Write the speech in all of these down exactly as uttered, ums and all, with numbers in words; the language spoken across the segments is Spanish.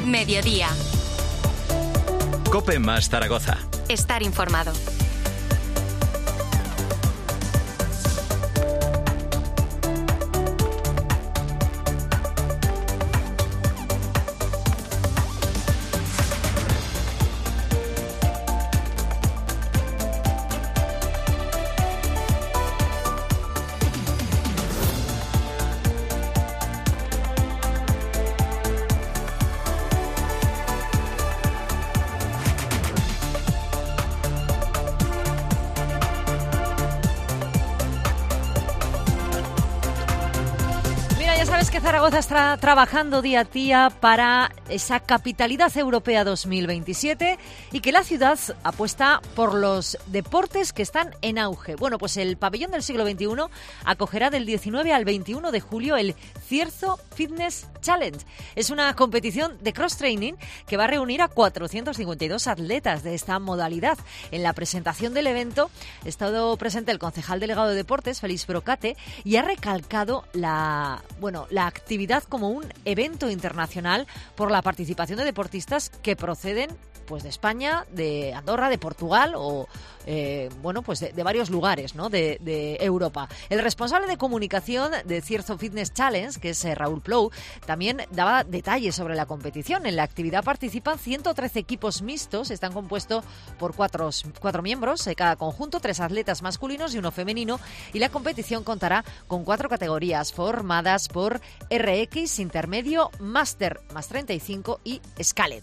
Mediodía. COPE más Zaragoza. Estar informado. Zaragoza está trabajando día a día para esa capitalidad europea dos mil veintisiete y que la ciudad apuesta por los deportes que están en auge. Bueno, pues el pabellón del siglo veintiuno acogerá del diecinueve al veintiuno de julio el Cierzo Fitness Challenge. Es una competición de cross-training que va a reunir a cuatrocientos cincuenta y dos atletas de esta modalidad. En la presentación del evento ha estado presente el concejal delegado de deportes, Félix Brocate, y ha recalcado la, bueno, la actividad como un evento internacional por la participación de deportistas que proceden pues de España, de Andorra, de Portugal o eh, bueno pues de, de varios lugares, ¿no? de, de Europa. El responsable de comunicación de Cierzo Fitness Challenge, que es eh, Raúl Plou, también daba detalles sobre la competición. En la actividad participan ciento trece equipos mixtos, están compuestos por cuatro, cuatro miembros de cada conjunto, tres atletas masculinos y uno femenino, y la competición contará con cuatro categorías formadas por R X, Intermedio, Master más treinta y cinco y Scaled.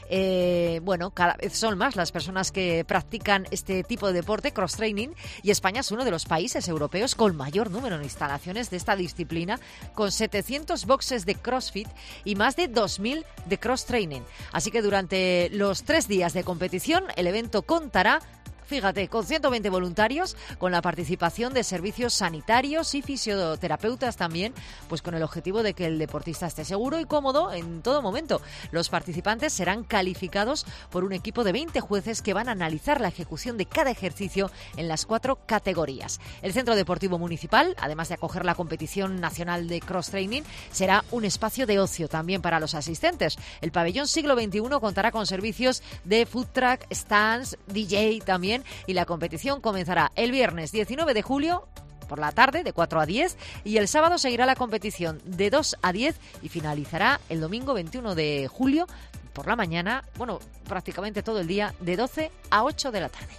Eh, bueno, cada vez son más las personas que practican este tipo de deporte, cross-training, y España es uno de los países europeos con mayor número de instalaciones de esta disciplina, con setecientos boxes de CrossFit y más de dos mil de cross-training. Así que durante los tres días de competición, el evento contará, fíjate, con ciento veinte voluntarios, con la participación de servicios sanitarios y fisioterapeutas también, pues con el objetivo de que el deportista esté seguro y cómodo en todo momento. Los participantes serán calificados por un equipo de veinte jueces que van a analizar la ejecución de cada ejercicio en las cuatro categorías. El Centro Deportivo Municipal, además de acoger la competición nacional de cross-training, será un espacio de ocio también para los asistentes. El pabellón siglo veintiuno contará con servicios de food truck, stands, D J también, y la competición comenzará el viernes diecinueve de julio por la tarde de cuatro a diez y el sábado seguirá la competición de dos a diez y finalizará el domingo veintiuno de julio por la mañana, bueno, prácticamente todo el día de doce a ocho de la tarde.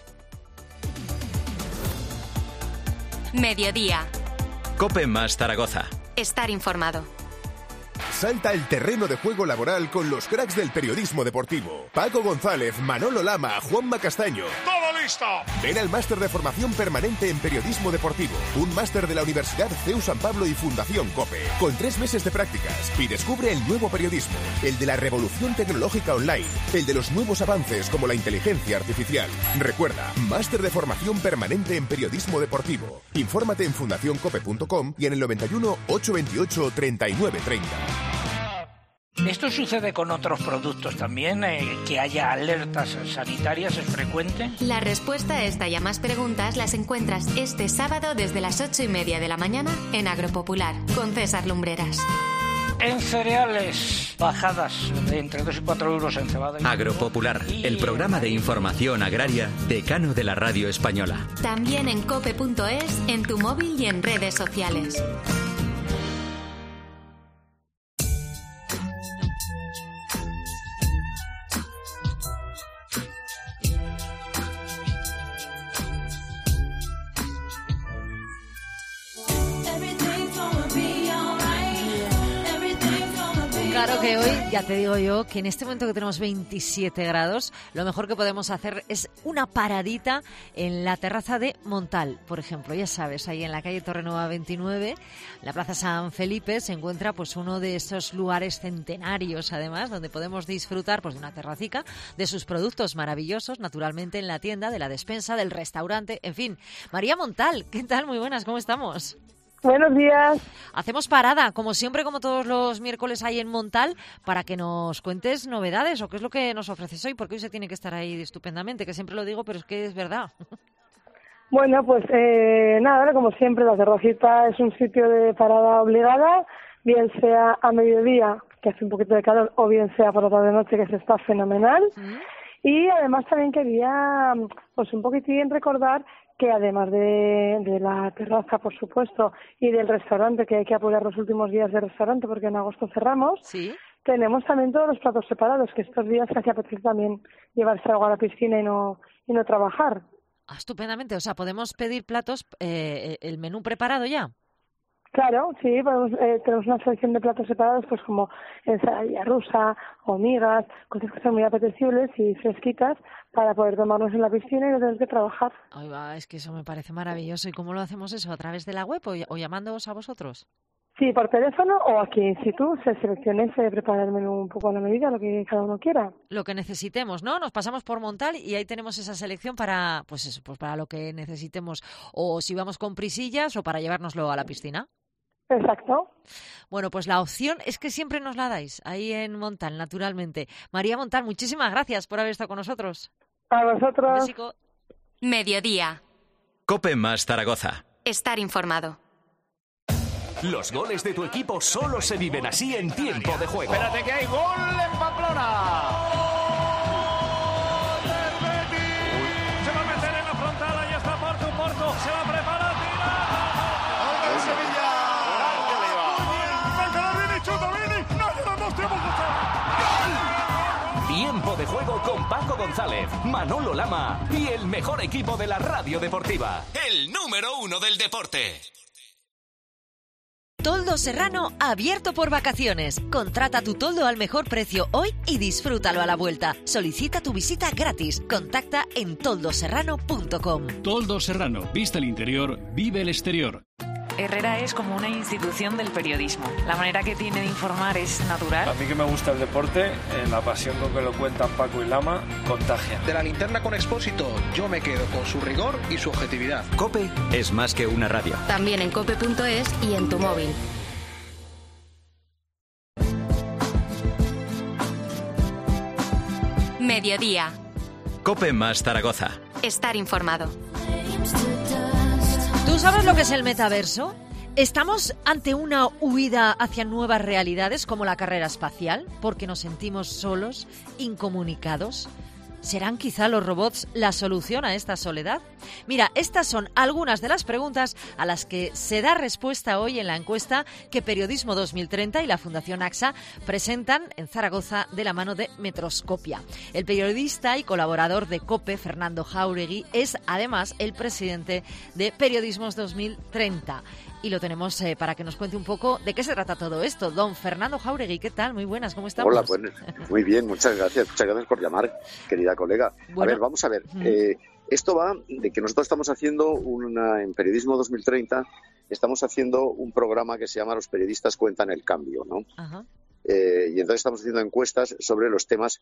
Mediodía. COPE más Zaragoza. Estar informado. Salta al terreno de juego laboral con los cracks del periodismo deportivo. Paco González, Manolo Lama, Juanma Castaño. ¡Todo listo! Ven al máster de formación permanente en periodismo deportivo. Un máster de la Universidad C E U San Pablo y Fundación COPE. Con tres meses de prácticas. Y descubre el nuevo periodismo. El de la revolución tecnológica online. El de los nuevos avances como la inteligencia artificial. Recuerda, máster de formación permanente en periodismo deportivo. Infórmate en fundación cope punto com y en el noventa y uno, ochocientos veintiocho, treinta y nueve treinta. ¿Esto sucede con otros productos también? Eh, ¿Que haya alertas sanitarias es frecuente? La respuesta a esta y a más preguntas las encuentras este sábado desde las ocho y media de la mañana en Agropopular, con César Lumbreras. En cereales, bajadas de entre dos y cuatro euros en cebada. Agropopular, el programa de información agraria decano de la radio española. También en cope punto es, en tu móvil y en redes sociales. Claro que hoy, ya te digo yo, que en este momento que tenemos veintisiete grados, lo mejor que podemos hacer es una paradita en la terraza de Montal, por ejemplo. Ya sabes, ahí en la calle Torrenueva veintinueve, en la Plaza San Felipe, se encuentra pues uno de esos lugares centenarios, además, donde podemos disfrutar pues de una terracica, de sus productos maravillosos, naturalmente en la tienda, de la despensa, del restaurante, en fin. María Montal, ¿qué tal? Muy buenas, ¿cómo estamos? Buenos días. Hacemos parada, como siempre, como todos los miércoles ahí en Montal, para que nos cuentes novedades o qué es lo que nos ofreces hoy, porque hoy se tiene que estar ahí estupendamente, que siempre lo digo, pero es que es verdad. Bueno, pues eh, nada, como siempre, la terracita es un sitio de parada obligada, bien sea a mediodía, que hace un poquito de calor, o bien sea por la tarde-noche, que se está fenomenal. ¿Mm? Y además también quería, pues un poquitín recordar que además de, de la terraza, por supuesto, y del restaurante, que hay que apurar los últimos días del restaurante porque en agosto cerramos, Sí. tenemos también todos los platos separados, que estos días casi apetece también llevarse algo a la piscina y no, y no trabajar. Ah, estupendamente, o sea, podemos pedir platos, eh, el menú preparado ya. Claro, sí, podemos, eh, tenemos una selección de platos separados, pues como ensalada rusa, o migas, cosas que son muy apetecibles y fresquitas para poder tomarnos en la piscina y no tener que trabajar. Ay, va, es que eso me parece maravilloso. ¿Y cómo lo hacemos eso? ¿A través de la web o, o llamándoos a vosotros? Sí, por teléfono o aquí in situ se selecciona y se prepara el menú un poco a la medida, lo que cada uno quiera. Lo que necesitemos, ¿no? Nos pasamos por Montal y ahí tenemos esa selección para, pues eso, pues para lo que necesitemos. O si vamos con prisillas o para llevárnoslo a la piscina. Exacto. Bueno, pues la opción es que siempre nos la dais, ahí en Montal, naturalmente. María Montal, muchísimas gracias por haber estado con nosotros. A vosotros. Un besico. Mediodía. COPE más Zaragoza. Estar informado. Los goles de tu equipo solo se viven así en tiempo de juego. Espérate que hay gol en Pamplona. Se va a meter en la frontal, ahí está Porto, Porto, se va a preparar, tira. ¡Gol de Sevilla! Tiempo de juego con Paco González, Manolo Lama y el mejor equipo de la radio deportiva. El número uno del deporte. Toldo Serrano abierto por vacaciones. Contrata tu toldo al mejor precio hoy y disfrútalo a la vuelta. Solicita tu visita gratis. Contacta en toldo serrano punto com. Toldo Serrano. Vista el interior, vive el exterior. Herrera es como una institución del periodismo. La manera que tiene de informar es natural. A mí que me gusta el deporte, eh, la pasión con que lo cuentan Paco y Lama, contagia. De la linterna con Expósito, yo me quedo con su rigor y su objetividad. COPE es más que una radio. También en cope punto es y en tu móvil. Mediodía. COPE más Zaragoza. Estar informado. ¿Tú sabes lo que es el metaverso? ¿Estamos ante una huida hacia nuevas realidades como la carrera espacial? ¿Porque nos sentimos solos, incomunicados? ¿Serán quizá los robots la solución a esta soledad? Mira, estas son algunas de las preguntas a las que se da respuesta hoy en la encuesta que Periodismo dos mil treinta y la Fundación AXA presentan en Zaragoza de la mano de Metroscopia. El periodista y colaborador de COPE, Fernando Jáuregui, es además el presidente de Periodismos dos mil treinta. Y lo tenemos eh, para que nos cuente un poco de qué se trata todo esto. Don Fernando Jáuregui, ¿qué tal? Muy buenas, ¿cómo estamos? Hola, pues muy bien, muchas gracias. Muchas gracias por llamar, querida colega. Bueno, a ver, vamos a ver. Eh, esto va de que nosotros estamos haciendo una, en Periodismo dos mil treinta, estamos haciendo un programa que se llama Los periodistas cuentan el cambio, ¿no? Ajá. Eh, y entonces estamos haciendo encuestas sobre los temas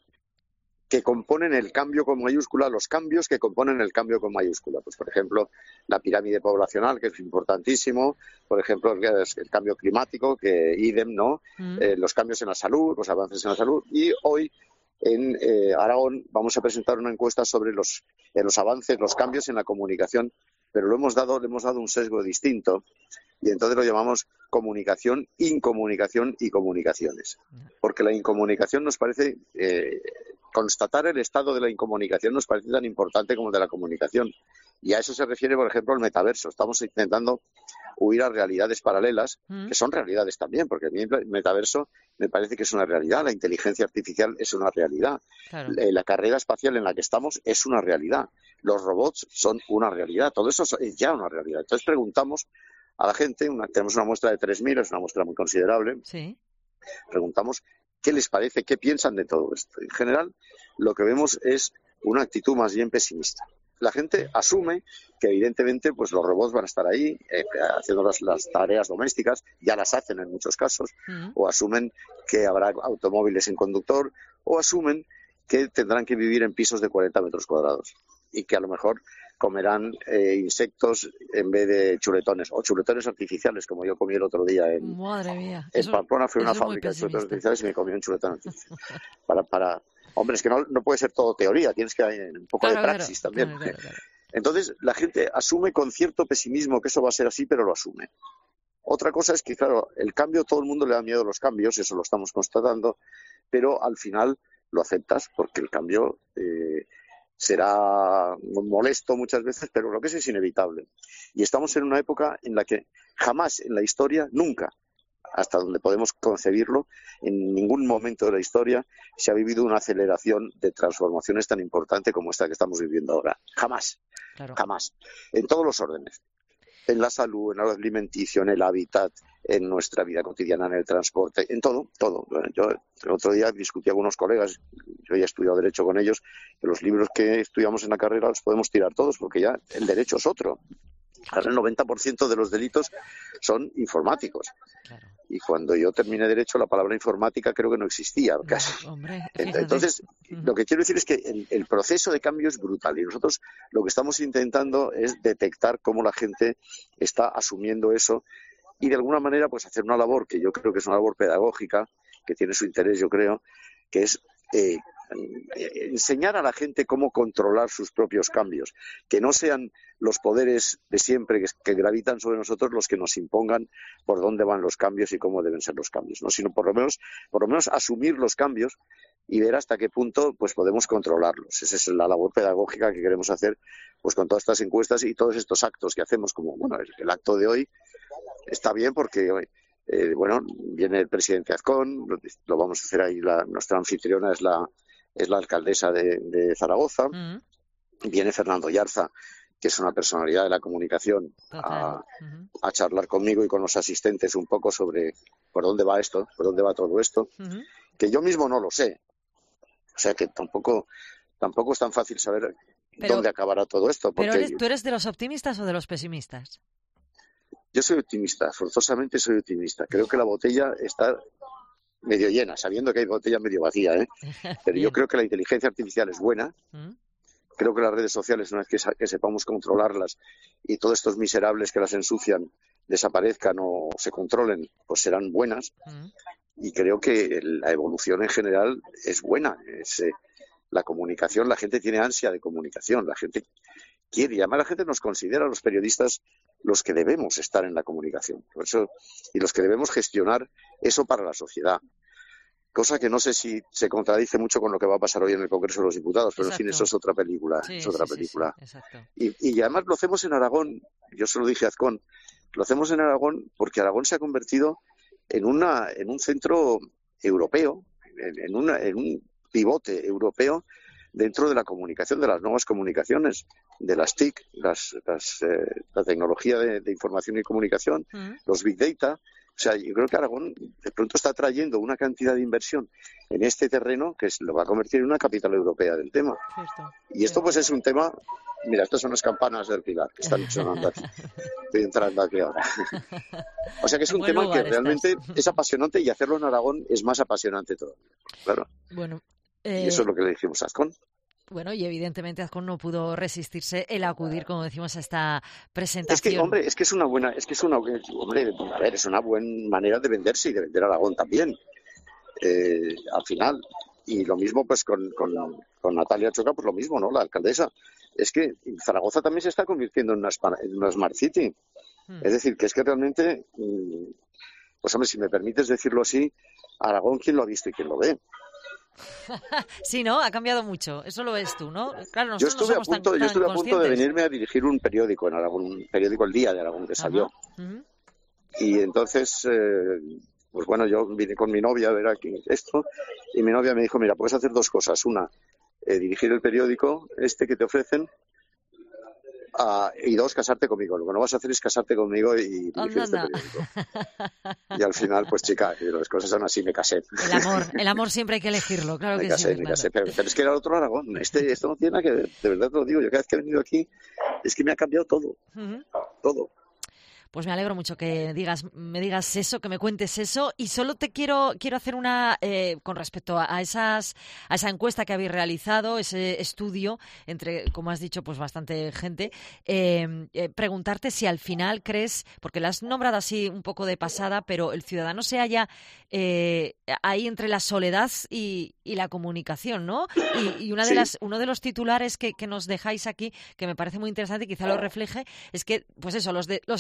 que componen el cambio con mayúscula, los cambios que componen el cambio con mayúscula. Pues, por ejemplo, la pirámide poblacional, que es importantísimo, por ejemplo, el, el cambio climático, que idem, ¿no? Mm. Eh, los cambios en la salud, los avances en la salud. Y hoy, en eh, Aragón, vamos a presentar una encuesta sobre los, eh, los avances, los cambios en la comunicación, pero lo hemos dado, le hemos dado un sesgo distinto, y entonces lo llamamos comunicación, incomunicación y comunicaciones. Porque la incomunicación nos parece... Eh, constatar el estado de la incomunicación nos parece tan importante como el de la comunicación. Y a eso se refiere, por ejemplo, el metaverso. Estamos intentando huir a realidades paralelas, mm. que son realidades también, porque el metaverso me parece que es una realidad. La inteligencia artificial es una realidad. Claro. La, la carrera espacial en la que estamos es una realidad. Los robots son una realidad. Todo eso es ya una realidad. Entonces preguntamos a la gente, una, tenemos una muestra de tres mil, es una muestra muy considerable. Sí. Preguntamos qué les parece, qué piensan de todo esto. En general, lo que vemos es una actitud más bien pesimista. La gente asume que evidentemente pues los robots van a estar ahí eh, haciendo las, las tareas domésticas, ya las hacen en muchos casos, uh-huh. o asumen que habrá automóviles sin conductor, o asumen que tendrán que vivir en pisos de cuarenta metros cuadrados y que a lo mejor comerán eh, insectos en vez de chuletones, o chuletones artificiales, como yo comí el otro día en, Madre mía. en eso, Pamplona. Fui a una fábrica de chuletones artificiales y me comí un chuletón artificial. para, para... Hombre, es que no, no puede ser todo teoría, tienes que haber un poco claro, de praxis claro, también. Claro, claro, claro. Entonces, la gente asume con cierto pesimismo que eso va a ser así, pero lo asume. Otra cosa es que, claro, el cambio, todo el mundo le da miedo a los cambios, eso lo estamos constatando, pero al final lo aceptas porque el cambio eh, será molesto muchas veces, pero lo que es es inevitable. Y estamos en una época en la que jamás en la historia, nunca, hasta donde podemos concebirlo, en ningún momento de la historia se ha vivido una aceleración de transformaciones tan importante como esta que estamos viviendo ahora. Jamás, claro. jamás. En todos los órdenes. En la salud, en el alimenticio, en el hábitat, en nuestra vida cotidiana, en el transporte, en todo, todo. Yo el otro día discutí con unos colegas, yo ya he estudiado Derecho con ellos, que los libros que estudiamos en la carrera los podemos tirar todos, porque ya el derecho es otro. Ahora el noventa por ciento de los delitos son informáticos. Claro. Y cuando yo terminé Derecho, la palabra informática creo que no existía casi. No, hombre, entonces, uh-huh. lo que quiero decir es que el, el proceso de cambio es brutal y nosotros lo que estamos intentando es detectar cómo la gente está asumiendo eso y de alguna manera pues hacer una labor que yo creo que es una labor pedagógica, que tiene su interés, yo creo, que es eh, enseñar a la gente cómo controlar sus propios cambios, que no sean los poderes de siempre que, que gravitan sobre nosotros los que nos impongan por dónde van los cambios y cómo deben ser los cambios, ¿no? Sino por lo menos, por lo menos asumir los cambios y ver hasta qué punto pues podemos controlarlos. Esa es la labor pedagógica que queremos hacer pues con todas estas encuestas y todos estos actos que hacemos, como bueno, el, el acto de hoy está bien porque hoy eh, bueno, viene el presidente Azcón, lo, lo vamos a hacer ahí, la, nuestra anfitriona es la es la alcaldesa de, de Zaragoza, uh-huh. viene Fernando Yarza, que es una personalidad de la comunicación, a, uh-huh. a charlar conmigo y con los asistentes un poco sobre por dónde va esto, por dónde va todo esto, uh-huh. que yo mismo no lo sé. O sea que tampoco tampoco es tan fácil saber pero, dónde acabará todo esto. Porque pero eres, ¿tú eres de los optimistas o de los pesimistas? Yo soy optimista, forzosamente soy optimista. Creo que la botella está medio llena, sabiendo que hay botella medio vacía, ¿eh? Pero yo creo que la inteligencia artificial es buena. ¿Mm? Creo que las redes sociales, una vez que, que sepamos controlarlas y todos estos miserables que las ensucian desaparezcan o se controlen, pues serán buenas. ¿Mm? Y creo que la evolución en general es buena. Es, eh, la comunicación, la gente tiene ansia de comunicación, la gente quiere, y además la gente nos considera a los periodistas los que debemos estar en la comunicación, por eso, y los que debemos gestionar eso para la sociedad. Cosa que no sé si se contradice mucho con lo que va a pasar hoy en el Congreso de los Diputados, pero exacto. En fin, eso es otra película. Sí, es otra sí, película. Sí, sí, y, y además lo hacemos en Aragón, yo se lo dije a Azcón, lo hacemos en Aragón porque Aragón se ha convertido en una en un centro europeo, en, en, una, en un pivote europeo dentro de la comunicación, de las nuevas comunicaciones, de las T I C, las, las, eh, la tecnología de, de información y comunicación, uh-huh. los Big Data. O sea, yo creo que Aragón de pronto está trayendo una cantidad de inversión en este terreno que lo va a convertir en una capital europea del tema. Cierto. Y esto pues es un tema... Mira, estas son las campanas del Pilar que están sonando aquí. Estoy entrando aquí ahora. O sea que es un tema que realmente estás. Es apasionante y hacerlo en Aragón es más apasionante todavía. Claro. Bueno, eh... y eso es lo que le dijimos a Azcón. Bueno, y evidentemente Azcón no pudo resistirse el acudir, como decimos, a esta presentación. Es que, hombre, es que es una buena, es que es una, hombre, a ver, es una buena manera de venderse y de vender a Aragón también. Eh, al final, y lo mismo pues con, con, con Natalia Choca, pues lo mismo, ¿no? La alcaldesa. Es que Zaragoza también se está convirtiendo en una, en una Smart City. Hmm. Es decir, que es que realmente, pues hombre, si me permites decirlo así, Aragón, ¿quién lo ha visto y quién lo ve? Sí, ¿no? Ha cambiado mucho. Eso lo ves tú, ¿no? Claro, yo estuve, no a, punto, tan, yo estuve tan a punto de venirme a dirigir un periódico en Aragón, un periódico El Día de Aragón que salió. Uh-huh. Y entonces, eh, pues bueno, yo vine con mi novia a ver aquí esto y mi novia me dijo, mira, puedes hacer dos cosas. Una, eh, dirigir el periódico este que te ofrecen, Uh, y dos, casarte conmigo. Lo que no vas a hacer es casarte conmigo y dirigir este periódico. Y al final, pues chica, las cosas son así, me casé. El amor, el amor siempre hay que elegirlo, claro me que casé, sí. Me claro. casé, pero, pero es que era el otro Aragón. Este, esto no tiene nada que ver, de verdad te lo digo. Yo cada vez que he venido aquí, es que me ha cambiado todo. Uh-huh. Todo. Pues me alegro mucho que digas, me digas eso, que me cuentes eso. Y solo te quiero quiero hacer una, eh, con respecto a, a esas a esa encuesta que habéis realizado, ese estudio, entre, como has dicho, pues bastante gente, eh, eh, preguntarte si al final crees, porque la has nombrado así un poco de pasada, pero el ciudadano se halla eh, ahí entre la soledad y, y la comunicación, ¿no? Y, y una de sí. las uno de los titulares que, que nos dejáis aquí, que me parece muy interesante y quizá lo refleje, es que, pues eso, los, de, los españoles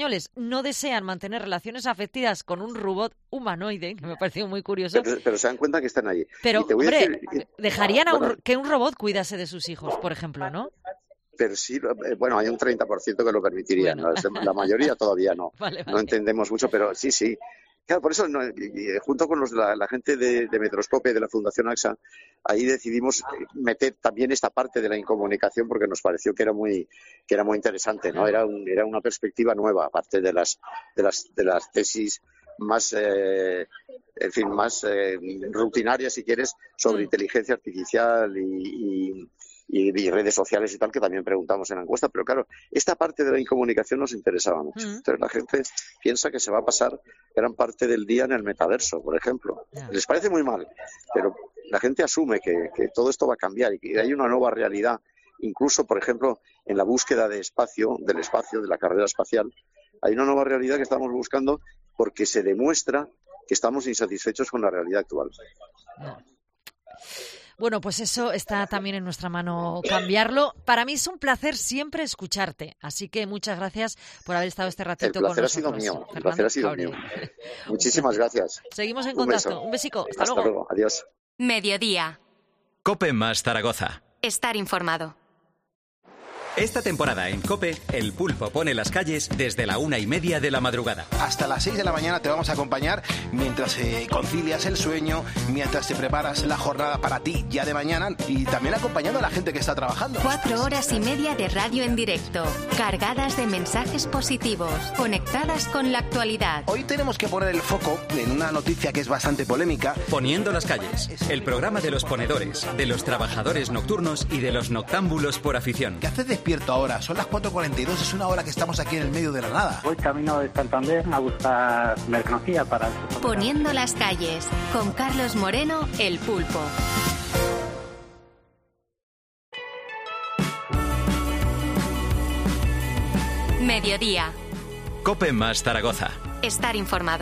españoles no desean mantener relaciones afectivas con un robot humanoide, que me ha parecido muy curioso. Pero, pero se dan cuenta que están allí. Pero, y te voy hombre, a decir, dejarían a un, bueno, que un robot cuidase de sus hijos, por ejemplo, ¿no? Pero sí, bueno, hay un treinta por ciento que lo permitiría, bueno. ¿no? La mayoría todavía no. Vale, vale. No entendemos mucho, pero sí, sí. Claro, por eso, no, y, y, junto con los, la, la gente de, de Metroscope y de la Fundación AXA, ahí decidimos meter también esta parte de la incomunicación porque nos pareció que era muy que era muy interesante, ¿no? Era, un, era una perspectiva nueva, aparte de las de las de las tesis más, eh, en fin, más eh, rutinarias, si quieres, sobre mm. inteligencia artificial y, y Y, y redes sociales y tal, que también preguntamos en la encuesta, pero claro, esta parte de la incomunicación nos interesaba mucho. Mm. Entonces la gente piensa que se va a pasar gran parte del día en el metaverso, por ejemplo. Yeah. Les parece muy mal, pero la gente asume que, que todo esto va a cambiar y que hay una nueva realidad, incluso, por ejemplo, en la búsqueda de espacio, del espacio, de la carrera espacial, hay una nueva realidad que estamos buscando porque se demuestra que estamos insatisfechos con la realidad actual. Yeah. Bueno, pues eso está también en nuestra mano cambiarlo. Para mí es un placer siempre escucharte, así que muchas gracias por haber estado este ratito con nosotros. El placer ha sido mío, el placer ha sido mío. Muchísimas gracias. Seguimos en contacto. Un besico. Hasta, Hasta luego. luego. Adiós. Mediodía. COPE más Zaragoza. Estar informado. Esta temporada en COPE, el Pulpo pone las calles desde la una y media de la madrugada. Hasta las seis de la mañana te vamos a acompañar mientras eh, concilias el sueño, mientras te preparas la jornada para ti ya de mañana y también acompañando a la gente que está trabajando. Cuatro horas y media de radio en directo, cargadas de mensajes positivos, conectadas con la actualidad. Hoy tenemos que poner el foco en una noticia que es bastante polémica. Poniendo las calles, el programa de los ponedores, de los trabajadores nocturnos y de los noctámbulos por afición. ¿Qué haces despierto ahora? Son las cuatro cuarenta y dos, es una hora que estamos aquí en el medio de la nada. Voy camino de Santander a buscar mercancía para... Poniendo las calles, con Carlos Moreno, el Pulpo. Mediodía. COPE más Zaragoza. Estar informado.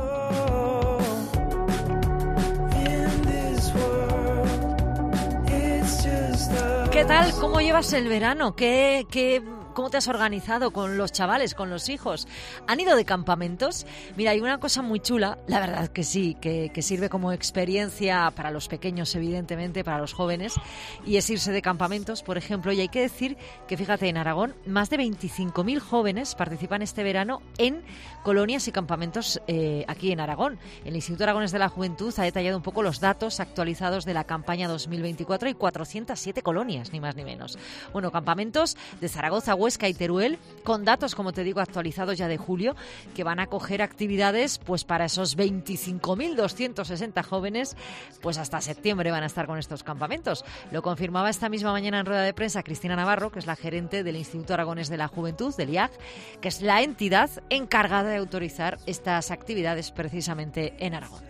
¿Qué tal? ¿Cómo llevas el verano? ¿Qué, qué, ¿Cómo te has organizado con los chavales, con los hijos? ¿Han ido de campamentos? Mira, hay una cosa muy chula, la verdad que sí, que, que sirve como experiencia para los pequeños, evidentemente, para los jóvenes, y es irse de campamentos, por ejemplo. Y hay que decir que, fíjate, en Aragón, más de veinticinco mil jóvenes participan este verano en colonias y campamentos eh, aquí en Aragón. El Instituto Aragonés de la Juventud ha detallado un poco los datos actualizados de la campaña dos mil veinticuatro y cuatrocientas siete colonias, ni más ni menos. Bueno, campamentos de Zaragoza, Huesca y Teruel, con datos, como te digo, actualizados ya de julio, que van a acoger actividades pues para esos veinticinco mil doscientos sesenta jóvenes, pues hasta septiembre van a estar con estos campamentos. Lo confirmaba esta misma mañana en rueda de prensa Cristina Navarro, que es la gerente del Instituto Aragonés de la Juventud, del I A G, que es la entidad encargada de autorizar estas actividades precisamente en Aragón.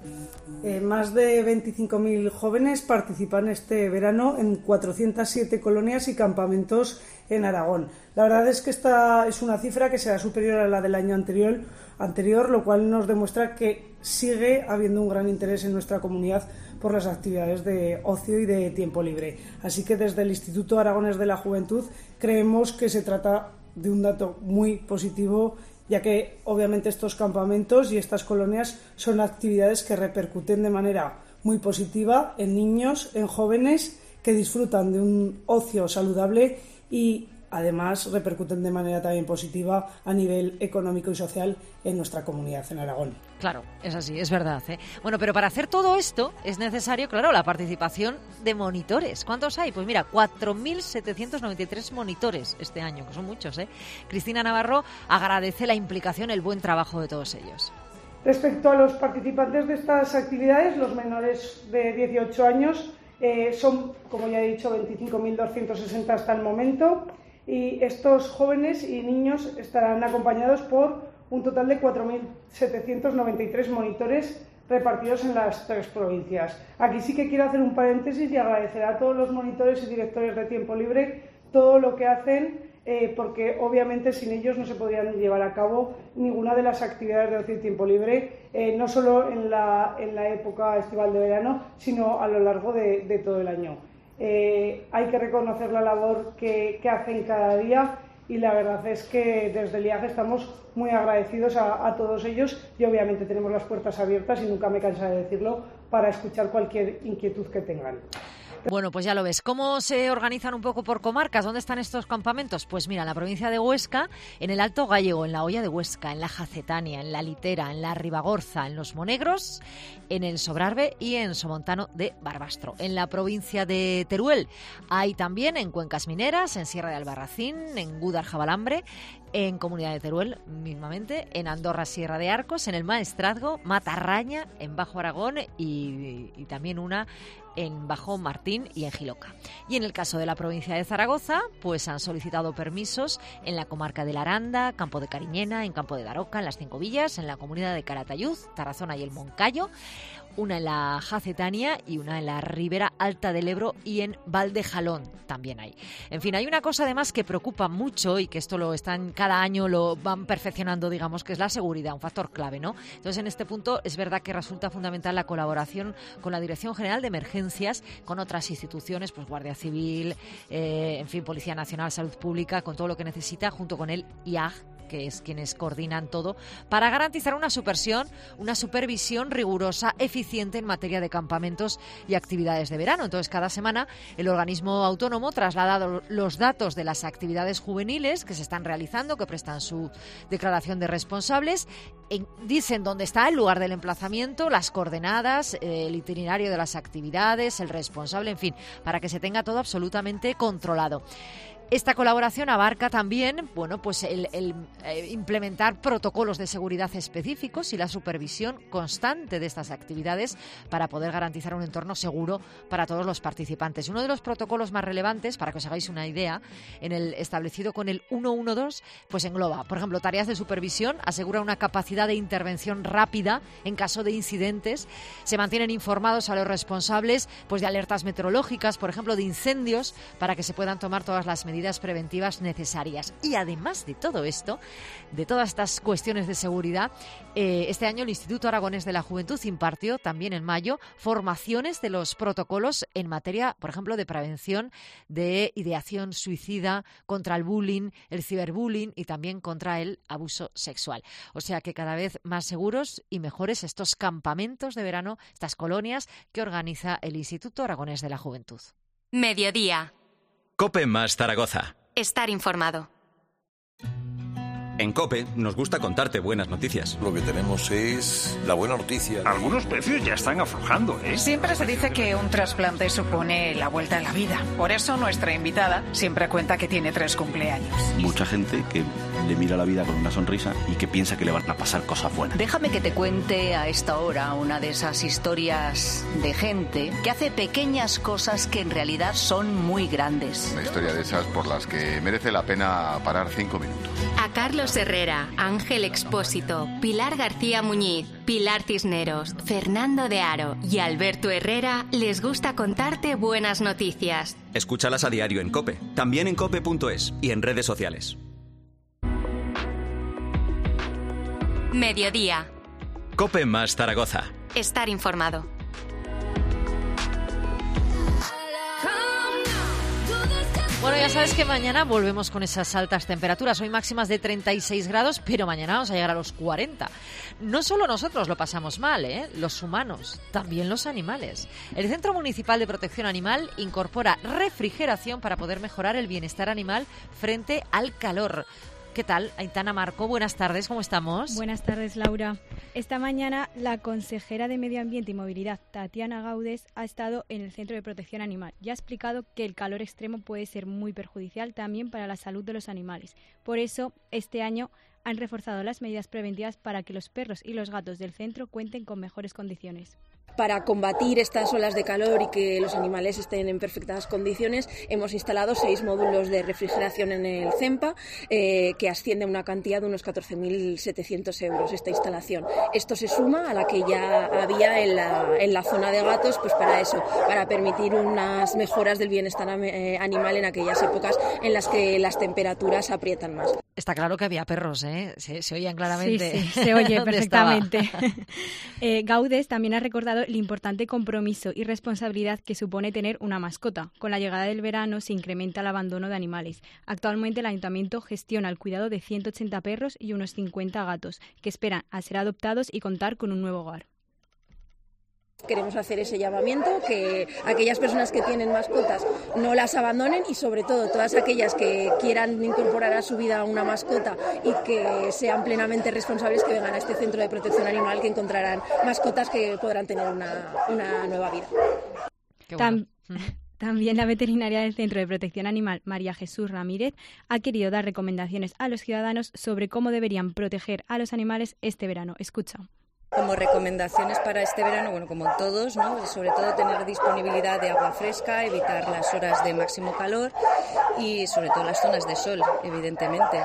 Eh, más de veinticinco mil jóvenes participan este verano en cuatrocientas siete colonias y campamentos en Aragón. La verdad es que esta es una cifra que será superior a la del año anterior, anterior, lo cual nos demuestra que sigue habiendo un gran interés en nuestra comunidad por las actividades de ocio y de tiempo libre. Así que desde el Instituto Aragonés de la Juventud creemos que se trata de un dato muy positivo, ya que obviamente estos campamentos y estas colonias son actividades que repercuten de manera muy positiva en niños, en jóvenes que disfrutan de un ocio saludable y además repercuten de manera también positiva a nivel económico y social en nuestra comunidad en Aragón. Claro, es así, es verdad, ¿eh? Bueno, pero para hacer todo esto es necesario, claro, la participación de monitores. ¿Cuántos hay? Pues mira, cuatro mil setecientos noventa y tres monitores este año, que son muchos, ¿eh? Cristina Navarro agradece la implicación, el buen trabajo de todos ellos. Respecto a los participantes de estas actividades, los menores de dieciocho años eh, son, como ya he dicho, veinticinco mil doscientos sesenta hasta el momento, y estos jóvenes y niños estarán acompañados por un total de cuatro mil setecientos noventa y tres monitores repartidos en las tres provincias. Aquí sí que quiero hacer un paréntesis y agradecer a todos los monitores y directores de tiempo libre todo lo que hacen, eh, porque obviamente sin ellos no se podrían llevar a cabo ninguna de las actividades de ocio y tiempo libre, eh, no solo en la, en la época estival de verano, sino a lo largo de, de todo el año. Eh, hay que reconocer la labor que, que hacen cada día y la verdad es que desde el I A G estamos muy agradecidos a, a todos ellos y obviamente tenemos las puertas abiertas y nunca me cansaré de decirlo para escuchar cualquier inquietud que tengan. Bueno, pues ya lo ves. ¿Cómo se organizan un poco por comarcas? ¿Dónde están estos campamentos? Pues mira, en la provincia de Huesca, en el Alto Gállego, en la Hoya de Huesca, en la Jacetania, en la Litera, en la Ribagorza, en los Monegros, en el Sobrarbe y en Somontano de Barbastro. En la provincia de Teruel hay también en Cuencas Mineras, en Sierra de Albarracín, en Gúdar Jabalambre, en Comunidad de Teruel mismamente, en Andorra Sierra de Arcos, en el Maestrazgo, Matarraña, en Bajo Aragón y, y también una en Bajo Martín y en Jiloca. Y en el caso de la provincia de Zaragoza, pues han solicitado permisos en la comarca de la Aranda, Campo de Cariñena, en Campo de Daroca, en las Cinco Villas, en la comunidad de Calatayud, Tarazona y el Moncayo, una en la Jacetania y una en la Ribera Alta del Ebro y en Valdejalón también hay. En fin, hay una cosa además que preocupa mucho y que esto lo están cada año lo van perfeccionando, digamos, que es la seguridad, un factor clave, ¿no? Entonces, en este punto es verdad que resulta fundamental la colaboración con la Dirección General de Emergencias, con otras instituciones, pues Guardia Civil, eh, en fin, Policía Nacional, Salud Pública, con todo lo que necesita, junto con el I A G, que es quienes coordinan todo, para garantizar una supervisión, una supervisión rigurosa, eficiente en materia de campamentos y actividades de verano. Entonces, cada semana el organismo autónomo traslada los datos de las actividades juveniles que se están realizando, que prestan su declaración de responsables, en, dicen dónde está el lugar del emplazamiento, las coordenadas, eh, el itinerario de las actividades, el responsable, en fin, para que se tenga todo absolutamente controlado. Esta colaboración abarca también, bueno, pues el, el eh, implementar protocolos de seguridad específicos y la supervisión constante de estas actividades para poder garantizar un entorno seguro para todos los participantes. Uno de los protocolos más relevantes, para que os hagáis una idea, en el establecido con el ciento doce, pues engloba, por ejemplo, tareas de supervisión, asegura una capacidad de intervención rápida en caso de incidentes, se mantienen informados a los responsables, pues de alertas meteorológicas, por ejemplo, de incendios, para que se puedan tomar todas las medidas medidas preventivas necesarias. Y además de todo esto, de todas estas cuestiones de seguridad, eh, este año el Instituto Aragonés de la Juventud impartió también en mayo formaciones de los protocolos en materia, por ejemplo, de prevención de ideación suicida, contra el bullying, el ciberbullying y también contra el abuso sexual. O sea que cada vez más seguros y mejores estos campamentos de verano, estas colonias que organiza el Instituto Aragonés de la Juventud. Mediodía. COPE más Zaragoza. Estar informado. En COPE nos gusta contarte buenas noticias. Lo que tenemos es la buena noticia. Algunos precios ya están aflojando, ¿eh? Siempre se dice que un trasplante supone la vuelta a la vida. Por eso nuestra invitada siempre cuenta que tiene tres cumpleaños. Mucha gente que le mira la vida con una sonrisa y que piensa que le van a pasar cosas buenas. Déjame que te cuente a esta hora una de esas historias de gente que hace pequeñas cosas que en realidad son muy grandes. Una historia de esas por las que merece la pena parar cinco minutos. A Carlos Herrera, Ángel Expósito, Pilar García Muñiz, Pilar Cisneros, Fernando de Aro y Alberto Herrera les gusta contarte buenas noticias. Escúchalas a diario en COPE, también en cope punto es y en redes sociales. Mediodía. COPE más Zaragoza. Estar informado. Bueno, ya sabes que mañana volvemos con esas altas temperaturas. Hoy máximas de treinta y seis grados, pero mañana vamos a llegar a los cuarenta. No solo nosotros lo pasamos mal, ¿eh? Los humanos, también los animales. El Centro Municipal de Protección Animal incorpora refrigeración para poder mejorar el bienestar animal frente al calor. ¿Qué tal? Aitana Marco, buenas tardes, ¿cómo estamos? Buenas tardes, Laura. Esta mañana la consejera de Medio Ambiente y Movilidad, Tatiana Gaudes, ha estado en el Centro de Protección Animal y ha explicado que el calor extremo puede ser muy perjudicial también para la salud de los animales. Por eso, este año han reforzado las medidas preventivas para que los perros y los gatos del centro cuenten con mejores condiciones. Para combatir estas olas de calor y que los animales estén en perfectas condiciones, hemos instalado seis módulos de refrigeración en el CEMPA, eh, que asciende a una cantidad de unos catorce mil setecientos euros esta instalación. Esto se suma a la que ya había en la, en la zona de gatos, pues para eso, para permitir unas mejoras del bienestar animal en aquellas épocas en las que las temperaturas aprietan más. Está claro que había perros, ¿eh? ¿eh? Se, se oían claramente. Sí, sí, se oye perfectamente. eh, Gaudes también ha recordado el importante compromiso y responsabilidad que supone tener una mascota. Con la llegada del verano se incrementa el abandono de animales. Actualmente el Ayuntamiento gestiona el cuidado de ciento ochenta perros y unos cincuenta gatos, que esperan a ser adoptados y contar con un nuevo hogar. Queremos hacer ese llamamiento, que aquellas personas que tienen mascotas no las abandonen y sobre todo todas aquellas que quieran incorporar a su vida una mascota y que sean plenamente responsables, que vengan a este centro de protección animal, que encontrarán mascotas que podrán tener una, una nueva vida. Qué bueno. Tam- También la veterinaria del Centro de Protección Animal, María Jesús Ramírez, ha querido dar recomendaciones a los ciudadanos sobre cómo deberían proteger a los animales este verano. Escucha. Como recomendaciones para este verano, bueno, como todos, ¿no? Sobre todo tener disponibilidad de agua fresca, evitar las horas de máximo calor y sobre todo las zonas de sol, evidentemente.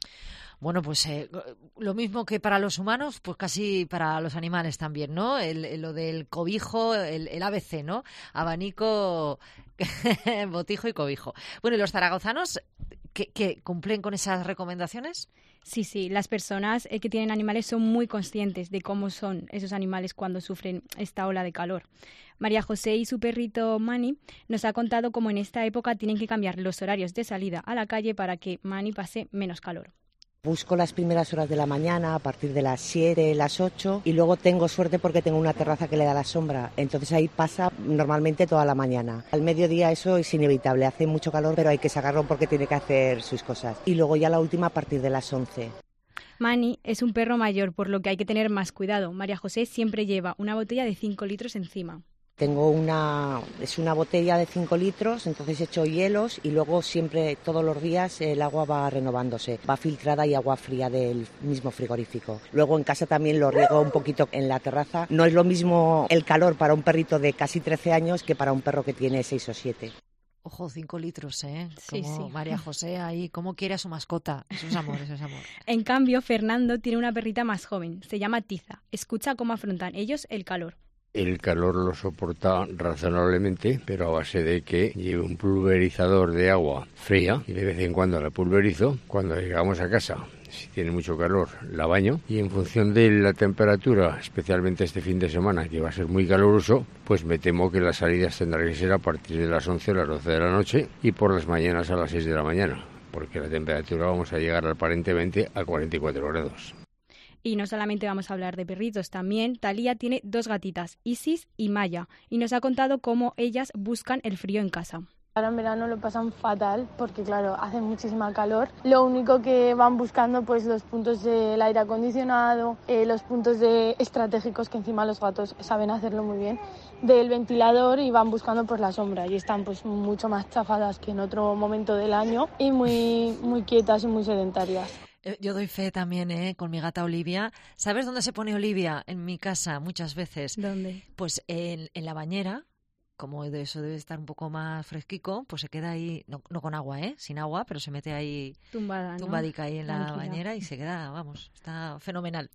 Bueno, pues eh, lo mismo que para los humanos, pues casi para los animales también, ¿no? El, el- lo del cobijo, el, el A B C, ¿no? Abanico, botijo y cobijo. Bueno, ¿y los zaragozanos que, que cumplen con esas recomendaciones? Sí, sí, las personas eh, que tienen animales son muy conscientes de cómo son esos animales cuando sufren esta ola de calor. María José y su perrito Mani nos ha contado cómo en esta época tienen que cambiar los horarios de salida a la calle para que Mani pase menos calor. Busco las primeras horas de la mañana, a partir de las siete, las ocho, y luego tengo suerte porque tengo una terraza que le da la sombra. Entonces ahí pasa normalmente toda la mañana. Al mediodía eso es inevitable, hace mucho calor, pero hay que sacarlo porque tiene que hacer sus cosas. Y luego ya la última a partir de las once. Mani es un perro mayor, por lo que hay que tener más cuidado. María José siempre lleva una botella de cinco litros encima. Tengo una, es una botella de cinco litros, entonces echo hielos y luego siempre, todos los días, el agua va renovándose. Va filtrada y agua fría del mismo frigorífico. Luego en casa también lo riego un poquito en la terraza. No es lo mismo el calor para un perrito de casi trece años que para un perro que tiene seis o siete. Ojo, cinco litros, ¿eh? Sí, Como sí. María José ahí, cómo quiere a su mascota. Eso es amor, eso es amor. En cambio, Fernando tiene una perrita más joven, se llama Tiza. Escucha cómo afrontan ellos el calor. El calor lo soporta razonablemente, pero a base de que lleve un pulverizador de agua fría y de vez en cuando la pulverizo. Cuando llegamos a casa, si tiene mucho calor, la baño y en función de la temperatura, especialmente este fin de semana, que va a ser muy caluroso, pues me temo que las salidas tendrán que ser a partir de las once o las doce de la noche y por las mañanas a las seis de la mañana, porque la temperatura vamos a llegar aparentemente a cuarenta y cuatro grados. Y no solamente vamos a hablar de perritos, también Talía tiene dos gatitas, Isis y Maya, y nos ha contado cómo ellas buscan el frío en casa. Ahora en verano lo pasan fatal porque, claro, hace muchísima calor. Lo único que van buscando, pues, los puntos del aire acondicionado, eh, los puntos de estratégicos, que encima los gatos saben hacerlo muy bien, del ventilador, y van buscando, pues, la sombra. Y están, pues, mucho más chafadas que en otro momento del año y muy, muy quietas y muy sedentarias. Yo doy fe también, ¿eh? Con mi gata Olivia. ¿Sabes dónde se pone Olivia? En mi casa, muchas veces. ¿Dónde? Pues en, en la bañera. Como de eso debe estar un poco más fresquico, pues se queda ahí, no, no con agua, ¿eh? Sin agua, pero se mete ahí Tumbada, ¿no? tumbadica ahí en la Tranquila. bañera y se queda, vamos, está fenomenal.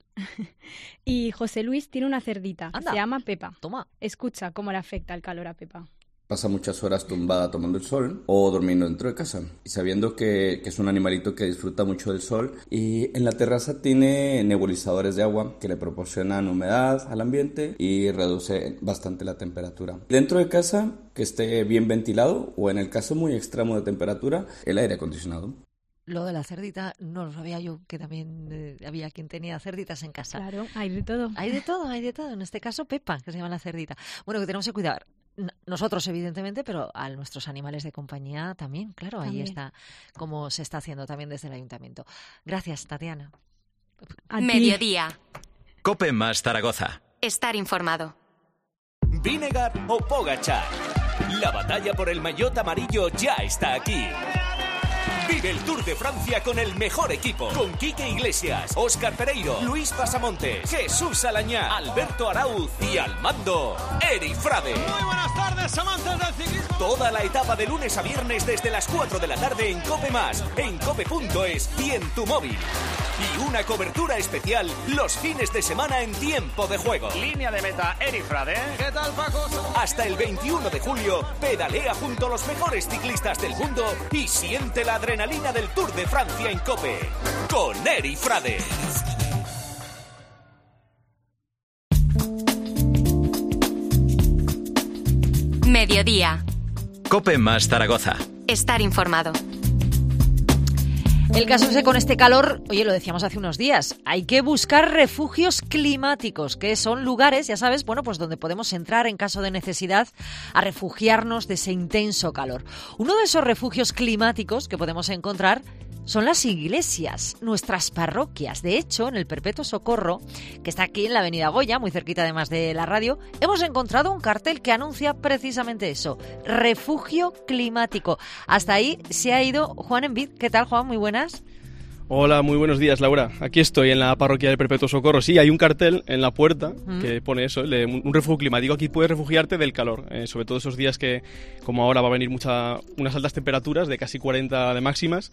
Y José Luis tiene una cerdita, Anda. se llama Pepa. Toma. Escucha cómo le afecta el calor a Pepa. Pasa muchas horas tumbada tomando el sol o durmiendo dentro de casa. Y sabiendo que, que es un animalito que disfruta mucho del sol. Y en la terraza tiene nebulizadores de agua que le proporcionan humedad al ambiente y reduce bastante la temperatura. Dentro de casa, que esté bien ventilado o en el caso muy extremo de temperatura, el aire acondicionado. Lo de la cerdita no lo sabía yo, que también eh, había quien tenía cerditas en casa. Claro, hay de todo. Hay de todo, hay de todo. En este caso, Pepa, que se llama la cerdita. Bueno, que tenemos que cuidar. Nosotros, evidentemente, pero a nuestros animales de compañía también, claro, ahí También. está como se está haciendo también desde el ayuntamiento. Gracias, Tatiana. A ti. Mediodía. COPE más Zaragoza. Estar informado. Vinegar o Pogačar. La batalla por el maillot amarillo ya está aquí. Vive el Tour de Francia con el mejor equipo. Con Quique Iglesias, Óscar Pereiro, Luis Pasamontes, Jesús Alañá, Alberto Arauz y al mando, Eri Frade. Muy buenas tardes, amantes del ciclismo. Toda la etapa de lunes a viernes desde las cuatro de la tarde en COPE más, en cope punto es y en tu móvil. Y una cobertura especial los fines de semana en Tiempo de Juego. Línea de meta, Eric Frade. ¿Qué tal, Paco? Hasta el veintiuno de julio, pedalea junto a los mejores ciclistas del mundo y siente la adrenalina del Tour de Francia en COPE. Con Eric Frade. Mediodía. COPE más Zaragoza. Estar informado. El caso es que con este calor, oye, lo decíamos hace unos días, hay que buscar refugios climáticos, que son lugares, ya sabes, bueno, pues donde podemos entrar en caso de necesidad a refugiarnos de ese intenso calor. Uno de esos refugios climáticos que podemos encontrar son las iglesias, nuestras parroquias. De hecho, en el Perpetuo Socorro, que está aquí en la avenida Goya, muy cerquita además de la radio, hemos encontrado un cartel que anuncia precisamente eso, refugio climático. Hasta ahí se ha ido Juan Envid. ¿Qué tal, Juan? Muy buenas. Hola, muy buenos días, Laura. Aquí estoy en la parroquia del Perpetuo Socorro. Sí, hay un cartel en la puerta mm. que pone eso, un refugio climático. Aquí puedes refugiarte del calor, eh, sobre todo esos días que, como ahora, va a venir mucha, unas altas temperaturas de casi cuarenta de máximas,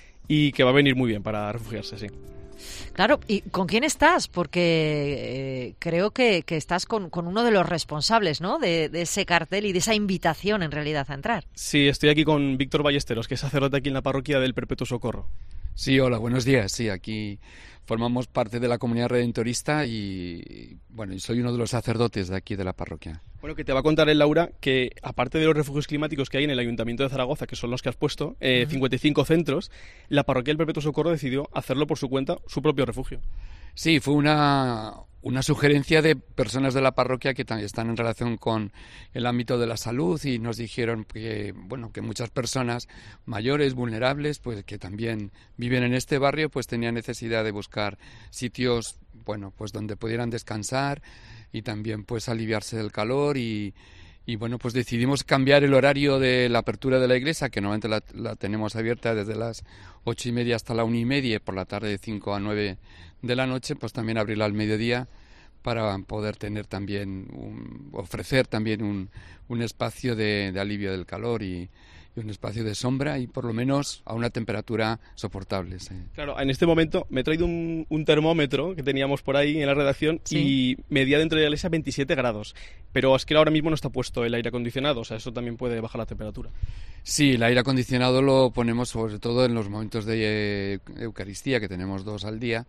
y que va a venir muy bien para refugiarse, sí. Claro, ¿y con quién estás? Porque eh, creo que, que estás con, con uno de los responsables, ¿no?, de, de ese cartel y de esa invitación, en realidad, a entrar. Sí, estoy aquí con Víctor Ballesteros, que es sacerdote aquí en la parroquia del Perpetuo Socorro. Sí, hola, buenos días. Sí, aquí formamos parte de la comunidad redentorista y, bueno, y soy uno de los sacerdotes de aquí de la parroquia. Bueno, que te va a contar el Laura que, aparte de los refugios climáticos que hay en el Ayuntamiento de Zaragoza, que son los que has puesto, eh, uh-huh. cincuenta y cinco centros, la parroquia del Perpetuo Socorro decidió hacerlo por su cuenta, su propio refugio. Sí, fue una, una sugerencia de personas de la parroquia que están en relación con el ámbito de la salud y nos dijeron que, bueno, que muchas personas mayores, vulnerables, pues que también viven en este barrio, pues tenían necesidad de buscar sitios, bueno, pues donde pudieran descansar y también pues aliviarse del calor y, y bueno, pues decidimos cambiar el horario de la apertura de la iglesia, que normalmente la, la tenemos abierta desde las ocho y media hasta la una y media, y por la tarde de cinco a nueve de la noche, pues también abrirla al mediodía para poder tener también, un, ofrecer también un, un espacio de, de alivio del calor y, y un espacio de sombra y por lo menos a una temperatura soportable. Sí. Claro, en este momento me he traído un, un termómetro que teníamos por ahí en la redacción, ¿sí?, y medía dentro de la iglesia veintisiete grados, pero es que ahora mismo no está puesto el aire acondicionado, o sea, eso también puede bajar la temperatura. Sí, el aire acondicionado lo ponemos sobre todo en los momentos de eh, Eucaristía, que tenemos dos al día.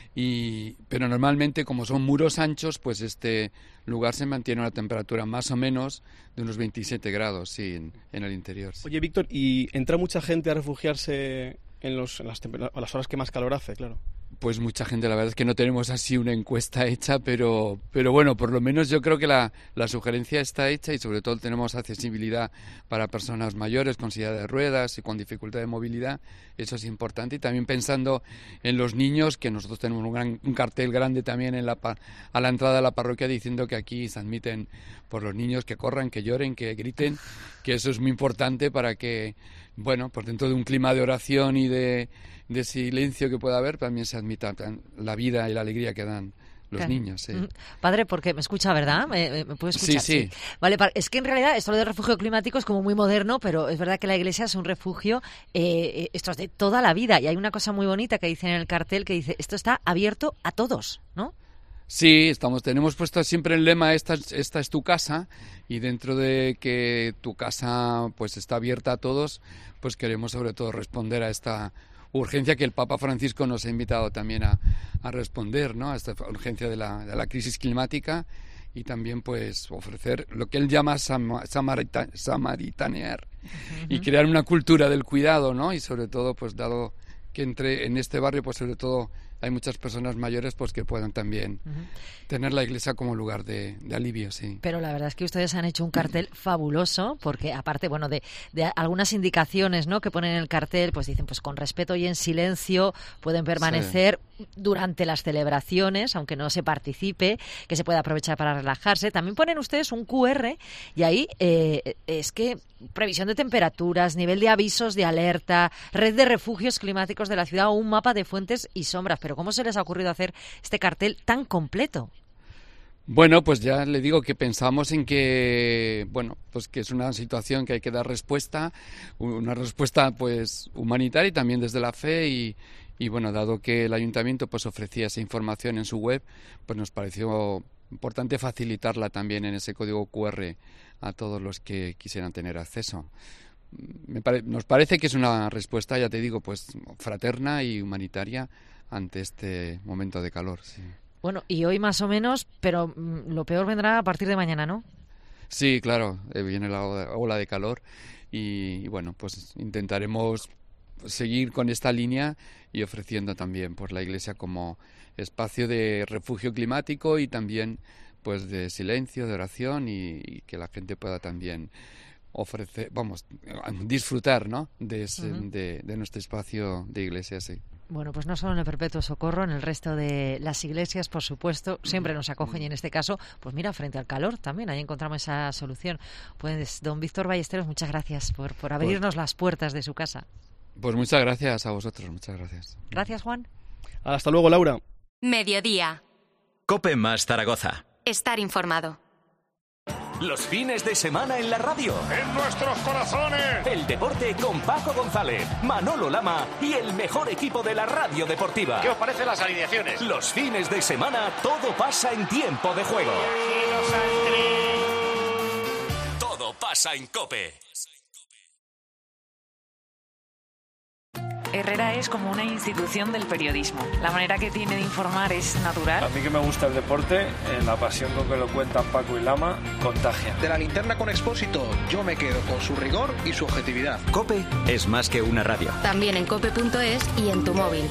Y, pero normalmente, como son muros anchos, pues este lugar se mantiene a una temperatura más o menos de unos veintisiete grados, sí, en, en el interior. Sí. Oye, Víctor, ¿y entra mucha gente a refugiarse en, los, en las, a las horas que más calor hace, claro? Pues mucha gente, la verdad es que no tenemos así una encuesta hecha, pero, pero bueno, por lo menos yo creo que la, la sugerencia está hecha y sobre todo tenemos accesibilidad para personas mayores con silla de ruedas y con dificultad de movilidad, eso es importante. Y también pensando en los niños, que nosotros tenemos un, gran, un cartel grande también en la, a la entrada de la parroquia diciendo que aquí se admiten por los niños que corran, que lloren, que griten, que eso es muy importante para que, bueno, pues dentro de un clima de oración y de, de silencio que pueda haber, también se admita la vida y la alegría que dan los claro. niños. Sí. Padre, porque me escucha, ¿verdad? ¿Me, me puede escuchar? Sí, sí. sí. Vale, es que en realidad esto de refugio climático es como muy moderno, pero es verdad que la iglesia es un refugio, eh, esto es de toda la vida, y hay una cosa muy bonita que dice en el cartel que dice, esto está abierto a todos, ¿no? Sí, estamos, tenemos puesto siempre el lema, esta, esta es tu casa, y dentro de que tu casa pues está abierta a todos, pues queremos sobre todo responder a esta urgencia que el Papa Francisco nos ha invitado también a, a responder, ¿no?, a esta urgencia de la, de la crisis climática, y también pues ofrecer lo que él llama sam, samarita, samaritanear uh-huh. y crear una cultura del cuidado, ¿no? Y sobre todo pues dado que entre en este barrio pues sobre todo hay muchas personas mayores pues que puedan también uh-huh. tener la iglesia como lugar de, de alivio, sí. Pero la verdad es que ustedes han hecho un cartel fabuloso, porque aparte, bueno, de, de algunas indicaciones, ¿no?, que ponen en el cartel, pues dicen, pues con respeto y en silencio pueden permanecer sí. durante las celebraciones, aunque no se participe, que se puede aprovechar para relajarse. También ponen ustedes un cu erre y ahí eh, es que previsión de temperaturas, nivel de avisos de alerta, red de refugios climáticos de la ciudad o un mapa de fuentes y sombras. Pero ¿cómo se les ha ocurrido hacer este cartel tan completo? Bueno, pues ya le digo que pensamos en que, bueno, pues que es una situación que hay que dar respuesta, una respuesta pues humanitaria y también desde la fe y, Y bueno, dado que el ayuntamiento pues ofrecía esa información en su web, pues nos pareció importante facilitarla también en ese código cu erre a todos los que quisieran tener acceso. Me pare- nos parece que es una respuesta, ya te digo, pues fraterna y humanitaria ante este momento de calor. Sí, Bueno, y hoy más o menos, pero mm, lo peor vendrá a partir de mañana, ¿no? sí claro, eh, viene la ola ola de calor y, y bueno, pues intentaremos seguir con esta línea y ofreciendo también pues la iglesia como espacio de refugio climático y también pues de silencio, de oración y, y que la gente pueda también ofrecer, vamos, disfrutar, ¿no? De, ese, Ujú. de, de nuestro espacio de iglesia, sí. Bueno, pues no solo en el Perpetuo Socorro, en el resto de las iglesias, por supuesto, siempre nos acogen y en este caso, pues mira, frente al calor también, ahí encontramos esa solución. Pues don Víctor Ballesteros, muchas gracias por, por abrirnos las puertas de su casa. Pues muchas gracias a vosotros, muchas gracias. Gracias, Juan. Hasta luego, Laura. Mediodía. Cope más Zaragoza. Estar informado. Los fines de semana en la radio. En nuestros corazones. El deporte con Paco González, Manolo Lama y el mejor equipo de la radio deportiva. ¿Qué os parecen las alineaciones? Los fines de semana todo pasa en tiempo de juego. Todo pasa en Cope. Herrera es como una institución del periodismo. La manera que tiene de informar es natural. A mí que me gusta el deporte, eh, la pasión con que lo cuentan Paco y Lama, contagia. De la linterna con Expósito, yo me quedo con su rigor y su objetividad. Cope es más que una radio. También en cope punto es y en tu móvil.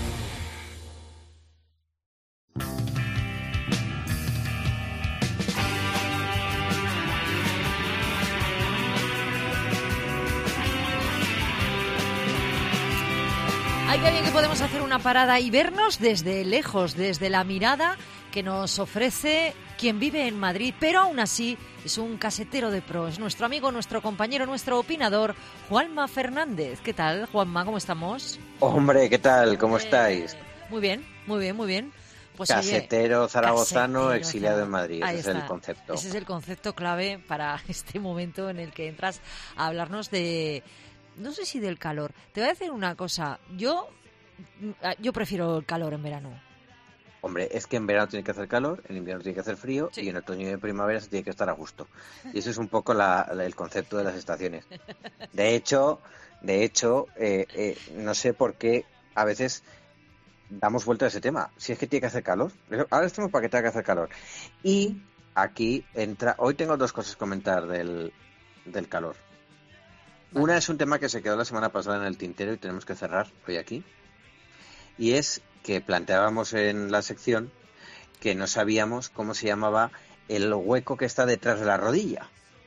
Ay, qué bien que podemos hacer una parada y vernos desde lejos, desde la mirada que nos ofrece quien vive en Madrid, pero aún así es un casetero de pro, es nuestro amigo, nuestro compañero, nuestro opinador, Juanma Fernández. ¿Qué tal, Juanma? ¿Cómo estamos? Hombre, ¿qué tal? ¿Cómo estáis? Muy bien, muy bien, muy bien. Pues, Casetero oye, zaragozano casetero, exiliado en Madrid, Ahí ese es está. el concepto. Ese es el concepto clave para este momento en el que entras a hablarnos de, no sé si del calor. Te voy a decir una cosa, yo, yo prefiero el calor en verano. Hombre, es que en verano tiene que hacer calor, en invierno tiene que hacer frío y en otoño y en primavera se tiene que estar a gusto. Y eso es un poco la, la, el concepto de las estaciones. De hecho, de hecho, eh, eh, no sé por qué a veces damos vuelta a ese tema. Si es que tiene que hacer calor, ahora estamos para que tenga que hacer calor. Y aquí entra, hoy tengo dos cosas que comentar del, del calor. Una es un tema que se quedó la semana pasada en el tintero y tenemos que cerrar hoy aquí. Y es que planteábamos en la sección que no sabíamos cómo se llamaba el hueco que está detrás de la rodilla.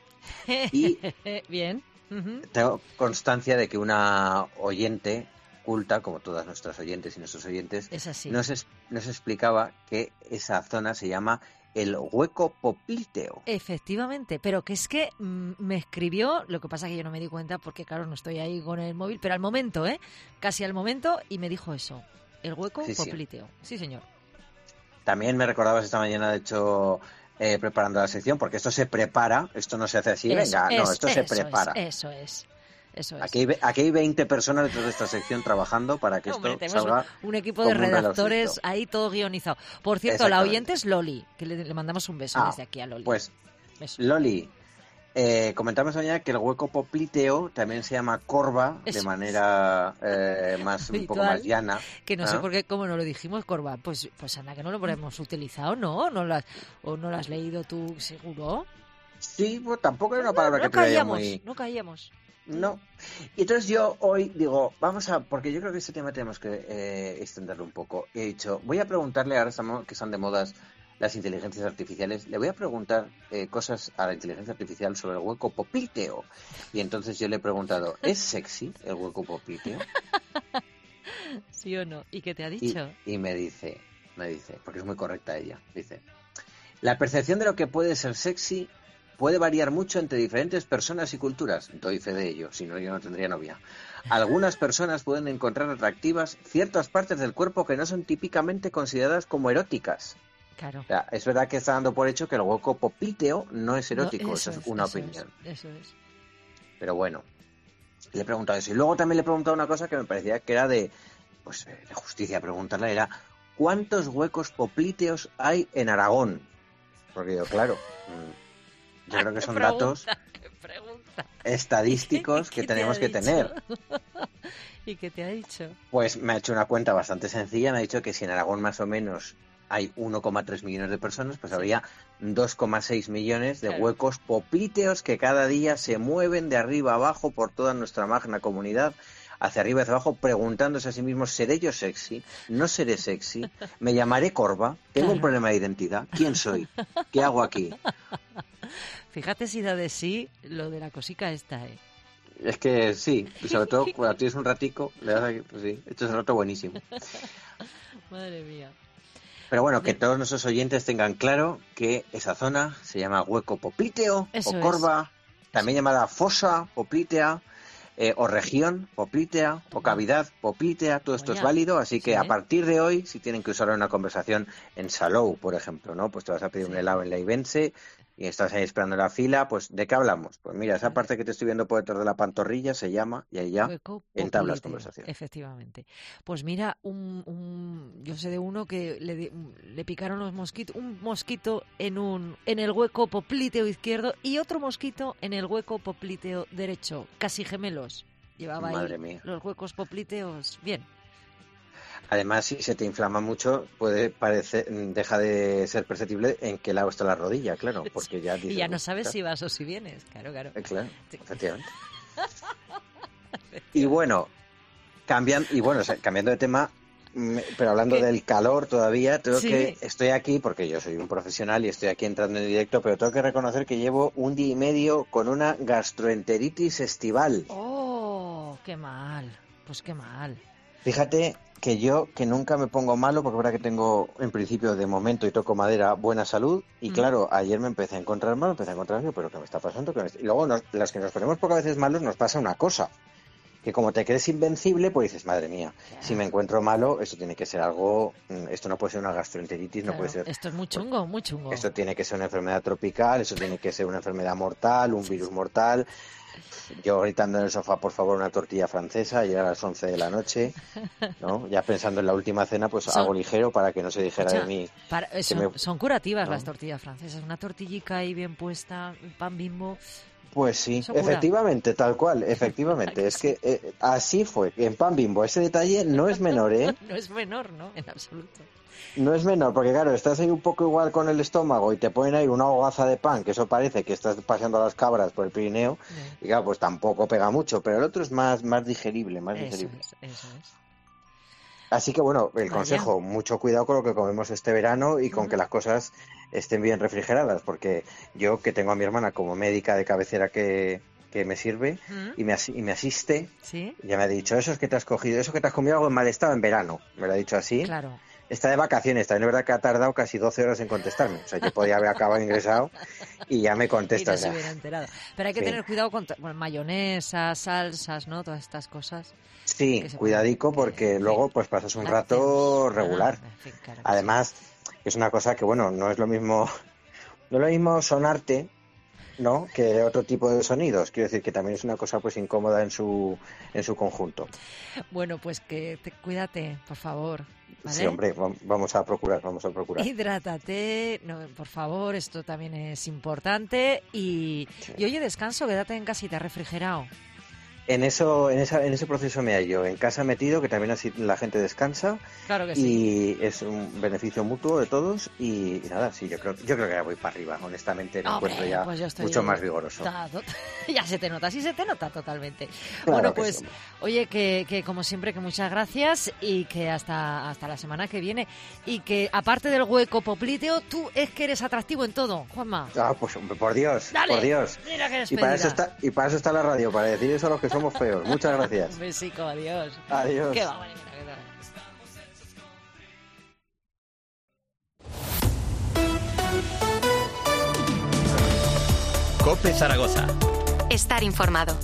Y bien. Uh-huh. Tengo constancia de que una oyente culta, como todas nuestras oyentes y nuestros oyentes, es así. Nos, es, nos explicaba que esa zona se llama el hueco popliteo. Efectivamente, pero que es que mmm, me escribió, lo que pasa que yo no me di cuenta porque claro, no estoy ahí con el móvil, pero al momento, ¿eh? Casi al momento, y me dijo eso, el hueco sí, popliteo. Sí. sí, señor. También me recordabas esta mañana, de hecho, eh, preparando la sección, porque esto se prepara, esto no se hace así, eso, venga, eso, no, esto eso se prepara. Es, eso es. Eso es. Aquí, hay, aquí hay veinte personas detrás de esta sección trabajando para que Hombre, esto salga un, un equipo de redactores ahí todo guionizado. Por cierto, la oyente es Loli, que le, le mandamos un beso ah, desde aquí a Loli. Pues, beso. Loli, eh, comentamos mañana que el hueco popliteo también se llama corva, eso de manera eh, más un poco más llana. Que no ¿ah? sé por qué, cómo no lo dijimos, corva. Pues, pues anda, que no lo hemos utilizado, ¿no? ¿No lo has, ¿O no lo has leído tú, seguro? Sí, pues tampoco era una palabra no, que no caíamos, muy... No caíamos. No. Y entonces yo hoy digo, vamos a, porque yo creo que este tema tenemos que eh, extenderlo un poco. He dicho, voy a preguntarle, ahora estamos, que están de modas las inteligencias artificiales, le voy a preguntar eh, cosas a la inteligencia artificial sobre el hueco popliteo. Y entonces yo le he preguntado, ¿es sexy el hueco popliteo? ¿Sí o no? ¿Y qué te ha dicho? Y, y me dice, me dice, porque es muy correcta ella, dice, la percepción de lo que puede ser sexy puede variar mucho entre diferentes personas y culturas. Doy fe de ello, si no yo no tendría novia. Algunas personas pueden encontrar atractivas ciertas partes del cuerpo que no son típicamente consideradas como eróticas. Claro. O sea, es verdad que está dando por hecho que el hueco popliteo no es erótico, no, eso, eso es una eso opinión. Es, eso es. Pero bueno, le he preguntado eso. Y luego también le he preguntado una cosa que me parecía que era de pues de justicia preguntarle, era ¿cuántos huecos poplíteos hay en Aragón? Porque yo, claro, yo creo que son pregunta, datos estadísticos que tenemos que tener. ¿Y qué te ha dicho? Pues me ha hecho una cuenta bastante sencilla, me ha dicho que si en Aragón más o menos hay uno coma tres millones de personas, pues sí. habría dos coma seis millones de claro. huecos poplíteos que cada día se mueven de arriba a abajo por toda nuestra magna comunidad, hacia arriba y hacia abajo, preguntándose a sí mismos, ¿seré yo sexy? ¿No seré sexy? ¿Me llamaré Corva? ¿Tengo claro. un problema de identidad? ¿Quién soy? ¿Qué hago aquí? Fíjate si da de sí lo de la cosica esta, ¿eh? Es que sí, y sobre todo cuando tienes un ratico, le das aquí, pues sí, esto es un rato buenísimo. Madre mía. Pero bueno, que todos nuestros oyentes tengan claro que esa zona se llama hueco poplíteo Eso o corva, es. también llamada fosa poplítea, eh, o región poplítea, o cavidad poplítea, todo esto Oye, es válido, así que sí. a partir de hoy, si tienen que usar una conversación en Salou, por ejemplo, ¿no? Pues te vas a pedir sí. un helado en Leivense y estás ahí esperando en la fila, pues ¿de qué hablamos? Pues mira, esa parte que te estoy viendo por detrás de la pantorrilla se llama, y ahí ya entablas conversación. Efectivamente. Pues mira, un, un yo sé de uno que le, le picaron los mosquitos, un mosquito en un en el hueco poplíteo izquierdo y otro mosquito en el hueco poplíteo derecho, casi gemelos. Llevaba Madre ahí mía. los huecos poplíteos bien. Además, si se te inflama mucho, puede parecer, deja de ser perceptible en qué lado está la rodilla, claro, porque ya dices, y ya no sabes claro. si vas o si vienes, claro, claro. Eh, claro, sí. efectivamente. Y bueno, cambian, y bueno, o sea, cambiando de tema, pero hablando ¿Qué? del calor todavía, tengo sí. que estoy aquí porque yo soy un profesional y estoy aquí entrando en directo, pero tengo que reconocer que llevo un día y medio con una gastroenteritis estival. Oh, qué mal, pues qué mal. Fíjate que yo, que nunca me pongo malo, porque es verdad que tengo, en principio, de momento, y toco madera, buena salud, y mm. claro, ayer me empecé a encontrar malo, empecé a encontrar malo, pero ¿qué me está pasando? ¿Qué me está... Y luego, nos, las que nos ponemos pocas veces malos, nos pasa una cosa, que como te crees invencible, pues dices, madre mía, yeah. si me encuentro malo, esto tiene que ser algo, esto no puede ser una gastroenteritis, claro, no puede ser... Esto es muy chungo, pues, muy chungo. Esto tiene que ser una enfermedad tropical, eso tiene que ser una enfermedad mortal, un virus mortal... Yo gritando en el sofá, por favor, una tortilla francesa, y a las once de la noche, ¿no? Ya pensando en la última cena, pues son, hago ligero para que no se dijera o sea, de mí. Para, son, me... son curativas, ¿no? Las tortillas francesas. Una tortillica ahí bien puesta, pan Bimbo. Pues sí, efectivamente, tal cual, efectivamente. Es que eh, así fue, en pan Bimbo. Ese detalle no es menor, ¿eh? No es menor, ¿no? En absoluto. No es menor, porque claro, estás ahí un poco igual con el estómago y te ponen ahí una hogaza de pan, que eso parece que estás paseando a las cabras por el Pirineo, sí. y claro, pues tampoco pega mucho, pero el otro es más, más digerible, más eso digerible. Es, eso es. Así que bueno, el Vaya. consejo, mucho cuidado con lo que comemos este verano y con uh-huh. que las cosas estén bien refrigeradas, porque yo, que tengo a mi hermana como médica de cabecera que... que me sirve uh-huh. y, me as- y me asiste, ¿Sí? ya me ha dicho, eso es que te has cogido, eso que te has comido algo en mal estado en verano, me lo ha dicho así. Claro. Está de vacaciones, también es verdad que ha tardado casi doce horas en contestarme. O sea, yo podía haber acabado ingresado y ya me contesta. Y no se hubiera enterado. Pero hay que sí. tener cuidado con t- bueno, mayonesas, salsas, ¿no? Todas estas cosas. Sí, cuidadico pueden... porque sí. luego pues pasas un rato regular. Ah, en fin, claro, además, sí. es una cosa que, bueno, no es lo mismo, no es lo mismo sonarte, ¿no? que otro tipo de sonidos. Quiero decir que también es una cosa pues incómoda en su en su conjunto. Bueno, pues que te, cuídate, por favor. ¿Vale? Sí, hombre, vamos a procurar, vamos a procurar. Hidrátate, no, por favor, esto también es importante. Y, sí. y oye, descanso, quédate en casita, refrigerado. En eso, en esa, en ese proceso me hallo, en casa metido, que también así la gente descansa. Claro que y sí. Y es un beneficio mutuo de todos. Y, y nada, sí, yo creo, yo creo que ya voy para arriba, honestamente, me Hombre, encuentro ya pues mucho más vigoroso. Ya se te nota, sí se te nota totalmente. Claro bueno, que pues, sí. oye, que, que como siempre, que muchas gracias y que hasta, hasta la semana que viene. Y que aparte del hueco poplíteo, tú es que eres atractivo en todo, Juanma. Ah, pues hombre, por Dios, Dale, por Dios. Mira que eres y para eso está Y para eso está la radio, para decir eso a los que somos feos. Muchas gracias. Un besico, adiós. Adiós. Qué va, bonita, qué tal. COPE Zaragoza. Estar informado.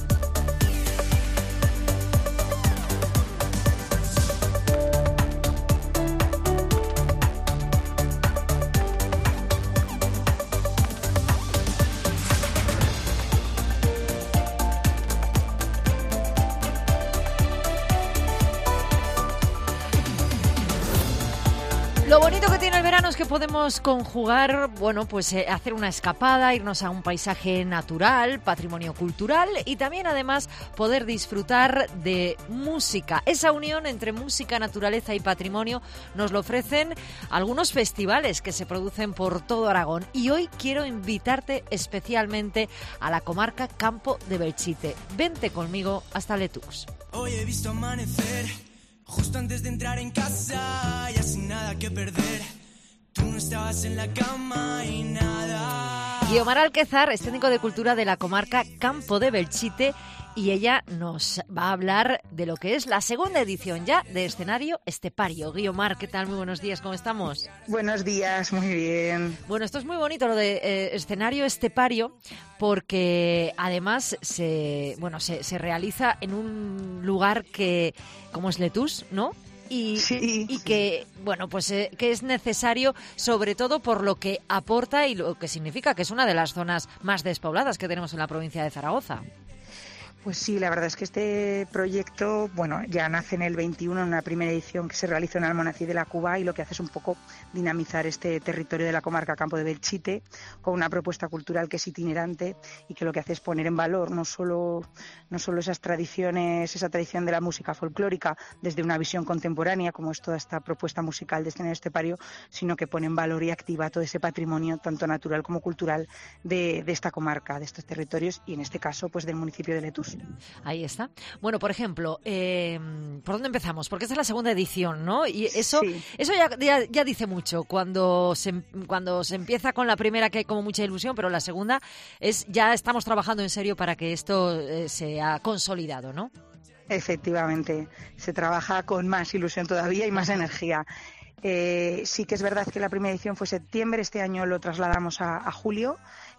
decíamos que podemos conjugar, bueno, pues eh, hacer una escapada, irnos a un paisaje natural, patrimonio cultural y también además poder disfrutar de música. Esa unión entre música, naturaleza y patrimonio nos lo ofrecen algunos festivales que se producen por todo Aragón. Y hoy quiero invitarte especialmente a la comarca Campo de Belchite. Vente conmigo hasta Letux. Hoy he visto amanecer justo antes de entrar en casa, ya sin nada que perder. Tú no estabas en la cama y nada. Guiomar Alquezar es técnico de cultura de la comarca Campo de Belchite y ella nos va a hablar de lo que es la segunda edición ya de Escenario Estepario. Guiomar, ¿qué tal? Muy buenos días, ¿cómo estamos? Buenos días, muy bien. Bueno, esto es muy bonito lo de eh, Escenario Estepario porque además se, bueno, se, se realiza en un lugar que, como es Letús, ¿no? Y, sí, y que, bueno, pues eh, que es necesario sobre todo por lo que aporta y lo que significa, que es una de las zonas más despobladas que tenemos en la provincia de Zaragoza. Pues sí, la verdad es que este proyecto, bueno, ya nace en el veintiuno, en una primera edición que se realizó en Almonacid de la Cuba, y lo que hace es un poco dinamizar este territorio de la comarca Campo de Belchite con una propuesta cultural que es itinerante y que lo que hace es poner en valor no solo, no solo esas tradiciones, esa tradición de la música folclórica desde una visión contemporánea, como es toda esta propuesta musical de Escenario Estepario, sino que pone en valor y activa todo ese patrimonio, tanto natural como cultural, de, de esta comarca, de estos territorios y en este caso pues del municipio de Letús. Ahí está. Bueno, por ejemplo, eh, ¿por dónde empezamos? Porque esta es la segunda edición, ¿no? Y eso, sí. eso ya, ya, ya dice mucho. Cuando se, cuando se empieza con la primera, que hay como mucha ilusión, pero la segunda es ya estamos trabajando en serio para que esto eh, sea consolidado, ¿no? Efectivamente, se trabaja con más ilusión todavía y más energía. Eh, sí que es verdad que la primera edición fue septiembre, este año lo trasladamos a, a julio.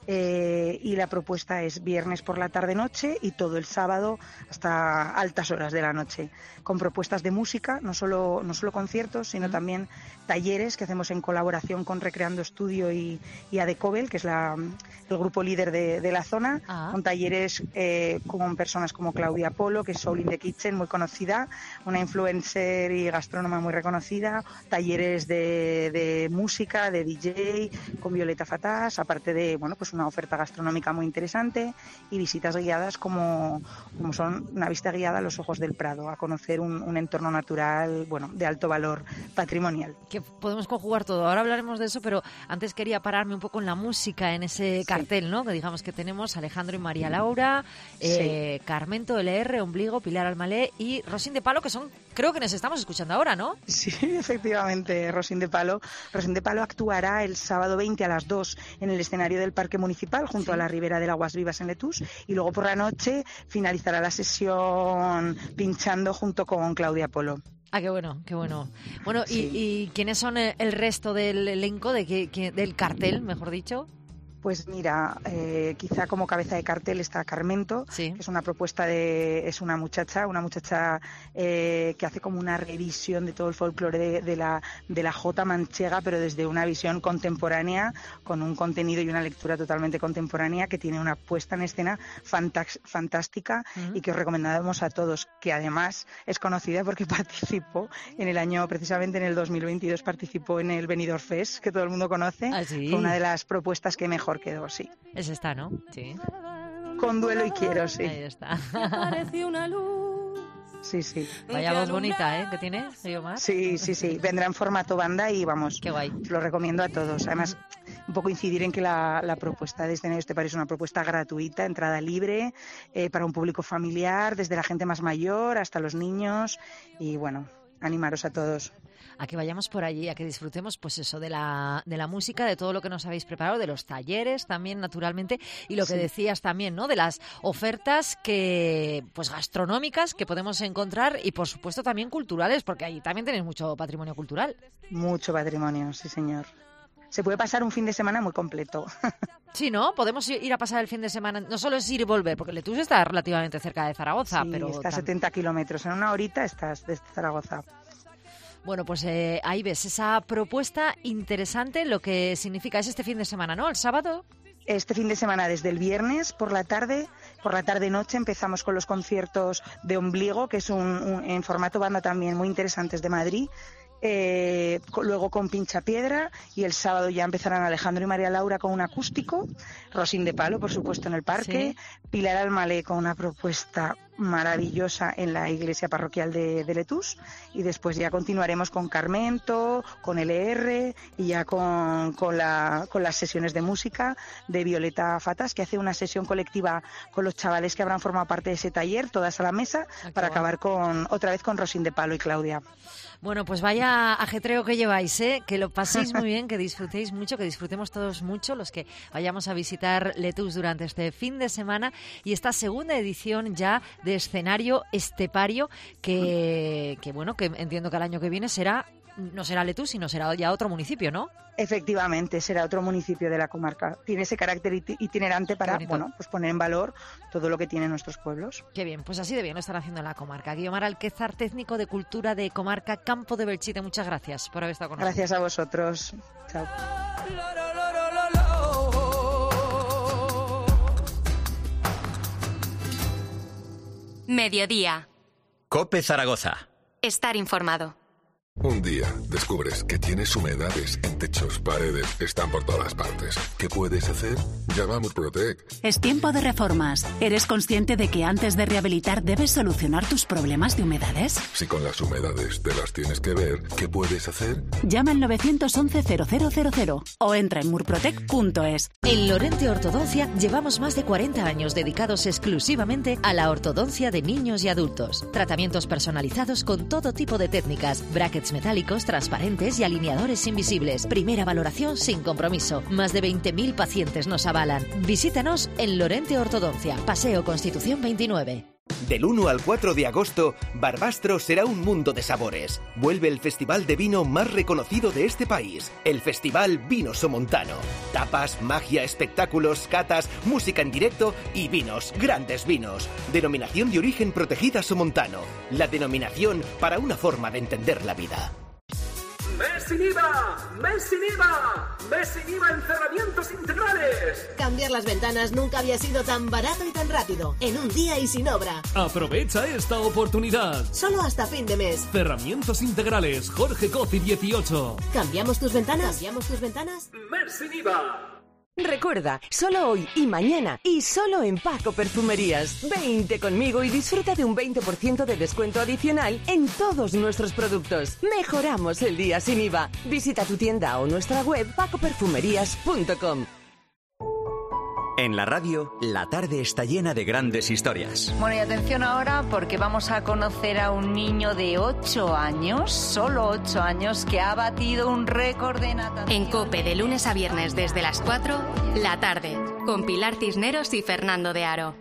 Eh, y la propuesta es viernes por la tarde-noche y todo el sábado hasta altas horas de la noche, con propuestas de música, no solo, no solo conciertos, sino uh-huh. también talleres que hacemos en colaboración con Recreando Estudio y, y Adecobel, que es la, el grupo líder de, de la zona, uh-huh. con talleres eh, con personas como Claudia Polo, que es Soul in the Kitchen, muy conocida, una influencer y gastrónoma muy reconocida, talleres de, de música, de D J, con Violeta Fatás, aparte de, bueno, pues una oferta gastronómica muy interesante y visitas guiadas como, como son una visita guiada a los Ojos del Prado, a conocer un, un entorno natural, bueno, de alto valor patrimonial. Que podemos conjugar todo, ahora hablaremos de eso, pero antes quería pararme un poco en la música, en ese sí. cartel, ¿no? Que digamos que tenemos Alejandro y María Laura, eh, sí. Carmento L R, Ombligo, Pilar Almalé y Rosín de Palo, que son, creo que nos estamos escuchando ahora, ¿no? Sí, efectivamente, Rosín de Palo. Rosín de Palo actuará el sábado veinte a las dos en el escenario del Parque Municipal junto sí. a la Ribera del Aguas Vivas en Letús, y luego por la noche finalizará la sesión pinchando junto con Claudia Polo. Ah, qué bueno, qué bueno. Bueno, sí. ¿y, y quiénes son el resto del elenco, de que, que, del cartel, mejor dicho? Pues mira, eh, quizá como cabeza de cartel está Carmento, sí. que es una propuesta de, es una muchacha, una muchacha eh, que hace como una revisión de todo el folclore de, de la de la jota manchega, pero desde una visión contemporánea, con un contenido y una lectura totalmente contemporánea, que tiene una puesta en escena fantax, fantástica uh-huh. y que os recomendamos a todos, que además es conocida porque participó en el año, precisamente en el dos mil veintidós, participó en el Benidorm Fest, que todo el mundo conoce. ¿Ah, sí? Fue una de las propuestas que mejor quedó, sí. Es esta, ¿no? Sí. Con Duelo y Quiero, sí. Ahí está. Sí, sí. Vaya voz bonita, ¿eh? ¿Qué tiene, Guiomar? Sí, sí, sí. Vendrá en formato banda y vamos. Qué guay. Lo recomiendo a todos. Además, un poco incidir en que la, la propuesta de Escenario Estepario es una propuesta gratuita, entrada libre, eh, para un público familiar, desde la gente más mayor hasta los niños. Y bueno, animaros a todos. A que vayamos por allí, a que disfrutemos pues eso de la de la música, de todo lo que nos habéis preparado, de los talleres también, naturalmente, y lo que sí. decías también, ¿no? De las ofertas que pues gastronómicas que podemos encontrar y por supuesto también culturales, porque allí también tenéis mucho patrimonio cultural. Mucho patrimonio, sí señor. Se puede pasar un fin de semana muy completo. Sí, ¿no? Podemos ir a pasar el fin de semana. No solo es ir y volver, porque Letús está relativamente cerca de Zaragoza. Sí, pero está a setenta kilómetros. En una horita estás desde Zaragoza. Bueno, pues eh, ahí ves esa propuesta interesante, lo que significa es este fin de semana, ¿no? ¿El sábado? Este fin de semana, desde el viernes por la tarde, por la tarde-noche, empezamos con los conciertos de Ombligo, que es un, un en formato banda también muy interesantes de Madrid, eh, luego con Pinchapiedra, y el sábado ya empezarán Alejandro y María Laura con un acústico, Rosín de Palo, por supuesto, en el parque, sí. Pilar Almalé con una propuesta maravillosa en la iglesia parroquial de, de Letús, y después ya continuaremos con Carmento, con L R y ya con, con, la, con las sesiones de música de Violeta Fatas, que hace una sesión colectiva con los chavales que habrán formado parte de ese taller, todas a la mesa, ah, para bueno. acabar con otra vez con Rosín de Palo y Claudia. Bueno, pues vaya ajetreo que lleváis, ¿eh? Que lo paséis muy bien, que disfrutéis mucho, que disfrutemos todos mucho los que vayamos a visitar Letús durante este fin de semana y esta segunda edición ya de escenario estepario que, que bueno, que entiendo que el año que viene será, no será Letús, sino será ya otro municipio, ¿no? Efectivamente, será otro municipio de la comarca. Tiene ese carácter itinerante para, bueno, pues poner en valor todo lo que tienen nuestros pueblos. Qué bien, pues así de bien lo están haciendo en la comarca. Guiomar Alquézar, técnico de Cultura de Comarca Campo de Belchite, muchas gracias por haber estado con nosotros. Gracias a vosotros. Chao. Mediodía. COPE Zaragoza. Estar informado. Un día descubres que tienes humedades en techos, paredes, están por todas partes. ¿Qué puedes hacer? Llama a Murprotec. Es tiempo de reformas. ¿Eres consciente de que antes de rehabilitar debes solucionar tus problemas de humedades? Si con las humedades te las tienes que ver, ¿qué puedes hacer? Llama al nueve uno uno cero cero cero cero o entra en murprotec punto es. En Lorente Ortodoncia llevamos más de cuarenta años dedicados exclusivamente a la ortodoncia de niños y adultos. Tratamientos personalizados con todo tipo de técnicas, brackets metálicos, transparentes y alineadores invisibles. Primera valoración sin compromiso. Más de veinte mil pacientes nos avalan. Visítanos en Lorente Ortodoncia, Paseo Constitución veintinueve. Del uno al cuatro de agosto, Barbastro será un mundo de sabores. Vuelve el festival de vino más reconocido de este país, el Festival Vino Somontano. Tapas, magia, espectáculos, catas, música en directo y vinos, grandes vinos. Denominación de origen protegida Somontano. La denominación para una forma de entender la vida. ¡Mes sin I V A! ¡Mes sin I V A! ¡Mes sin I V A en cerramientos integrales! Cambiar las ventanas nunca había sido tan barato y tan rápido. En un día y sin obra. Aprovecha esta oportunidad. Solo hasta fin de mes. Cerramientos integrales, Jorge Coci dieciocho. ¿Cambiamos tus ventanas? ¿Cambiamos tus ventanas? ¡Mes sin I V A! Recuerda, solo hoy y mañana y solo en Paco Perfumerías. Veinte conmigo y disfruta de un veinte por ciento de descuento adicional en todos nuestros productos. Mejoramos el día sin I V A. Visita tu tienda o nuestra web paco perfumerías punto com. En la radio, la tarde está llena de grandes historias. Bueno, y atención ahora porque vamos a conocer a un niño de ocho años, solo ocho años, que ha batido un récord de natación. En COPE, de lunes a viernes desde las cuatro, la tarde, con Pilar Cisneros y Fernando de Aro.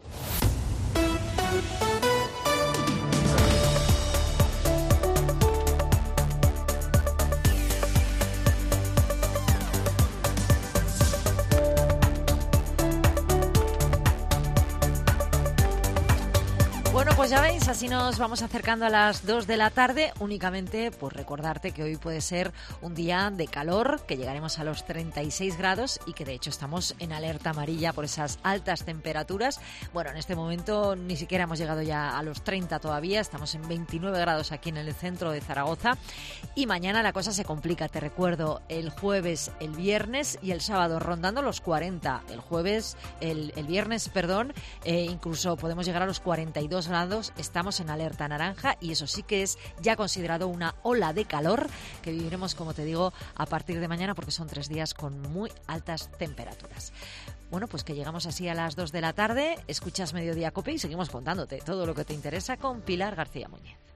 Bueno, pues ya veis, así nos vamos acercando a las dos de la tarde. Únicamente, pues recordarte que hoy puede ser un día de calor, que llegaremos a los treinta y seis grados y que de hecho estamos en alerta amarilla por esas altas temperaturas. Bueno, en este momento ni siquiera hemos llegado ya a los treinta todavía, estamos en veintinueve grados aquí en el centro de Zaragoza y mañana la cosa se complica. Te recuerdo, el jueves, el viernes y el sábado rondando los cuarenta. El jueves, el, el viernes, perdón, eh, incluso podemos llegar a los cuarenta y dos grados, estamos en alerta naranja y eso sí que es ya considerado una ola de calor que viviremos, como te digo, a partir de mañana porque son tres días con muy altas temperaturas. Bueno, pues que llegamos así a las dos de la tarde, escuchas Mediodía COPE y seguimos contándote todo lo que te interesa con Pilar García Muñiz.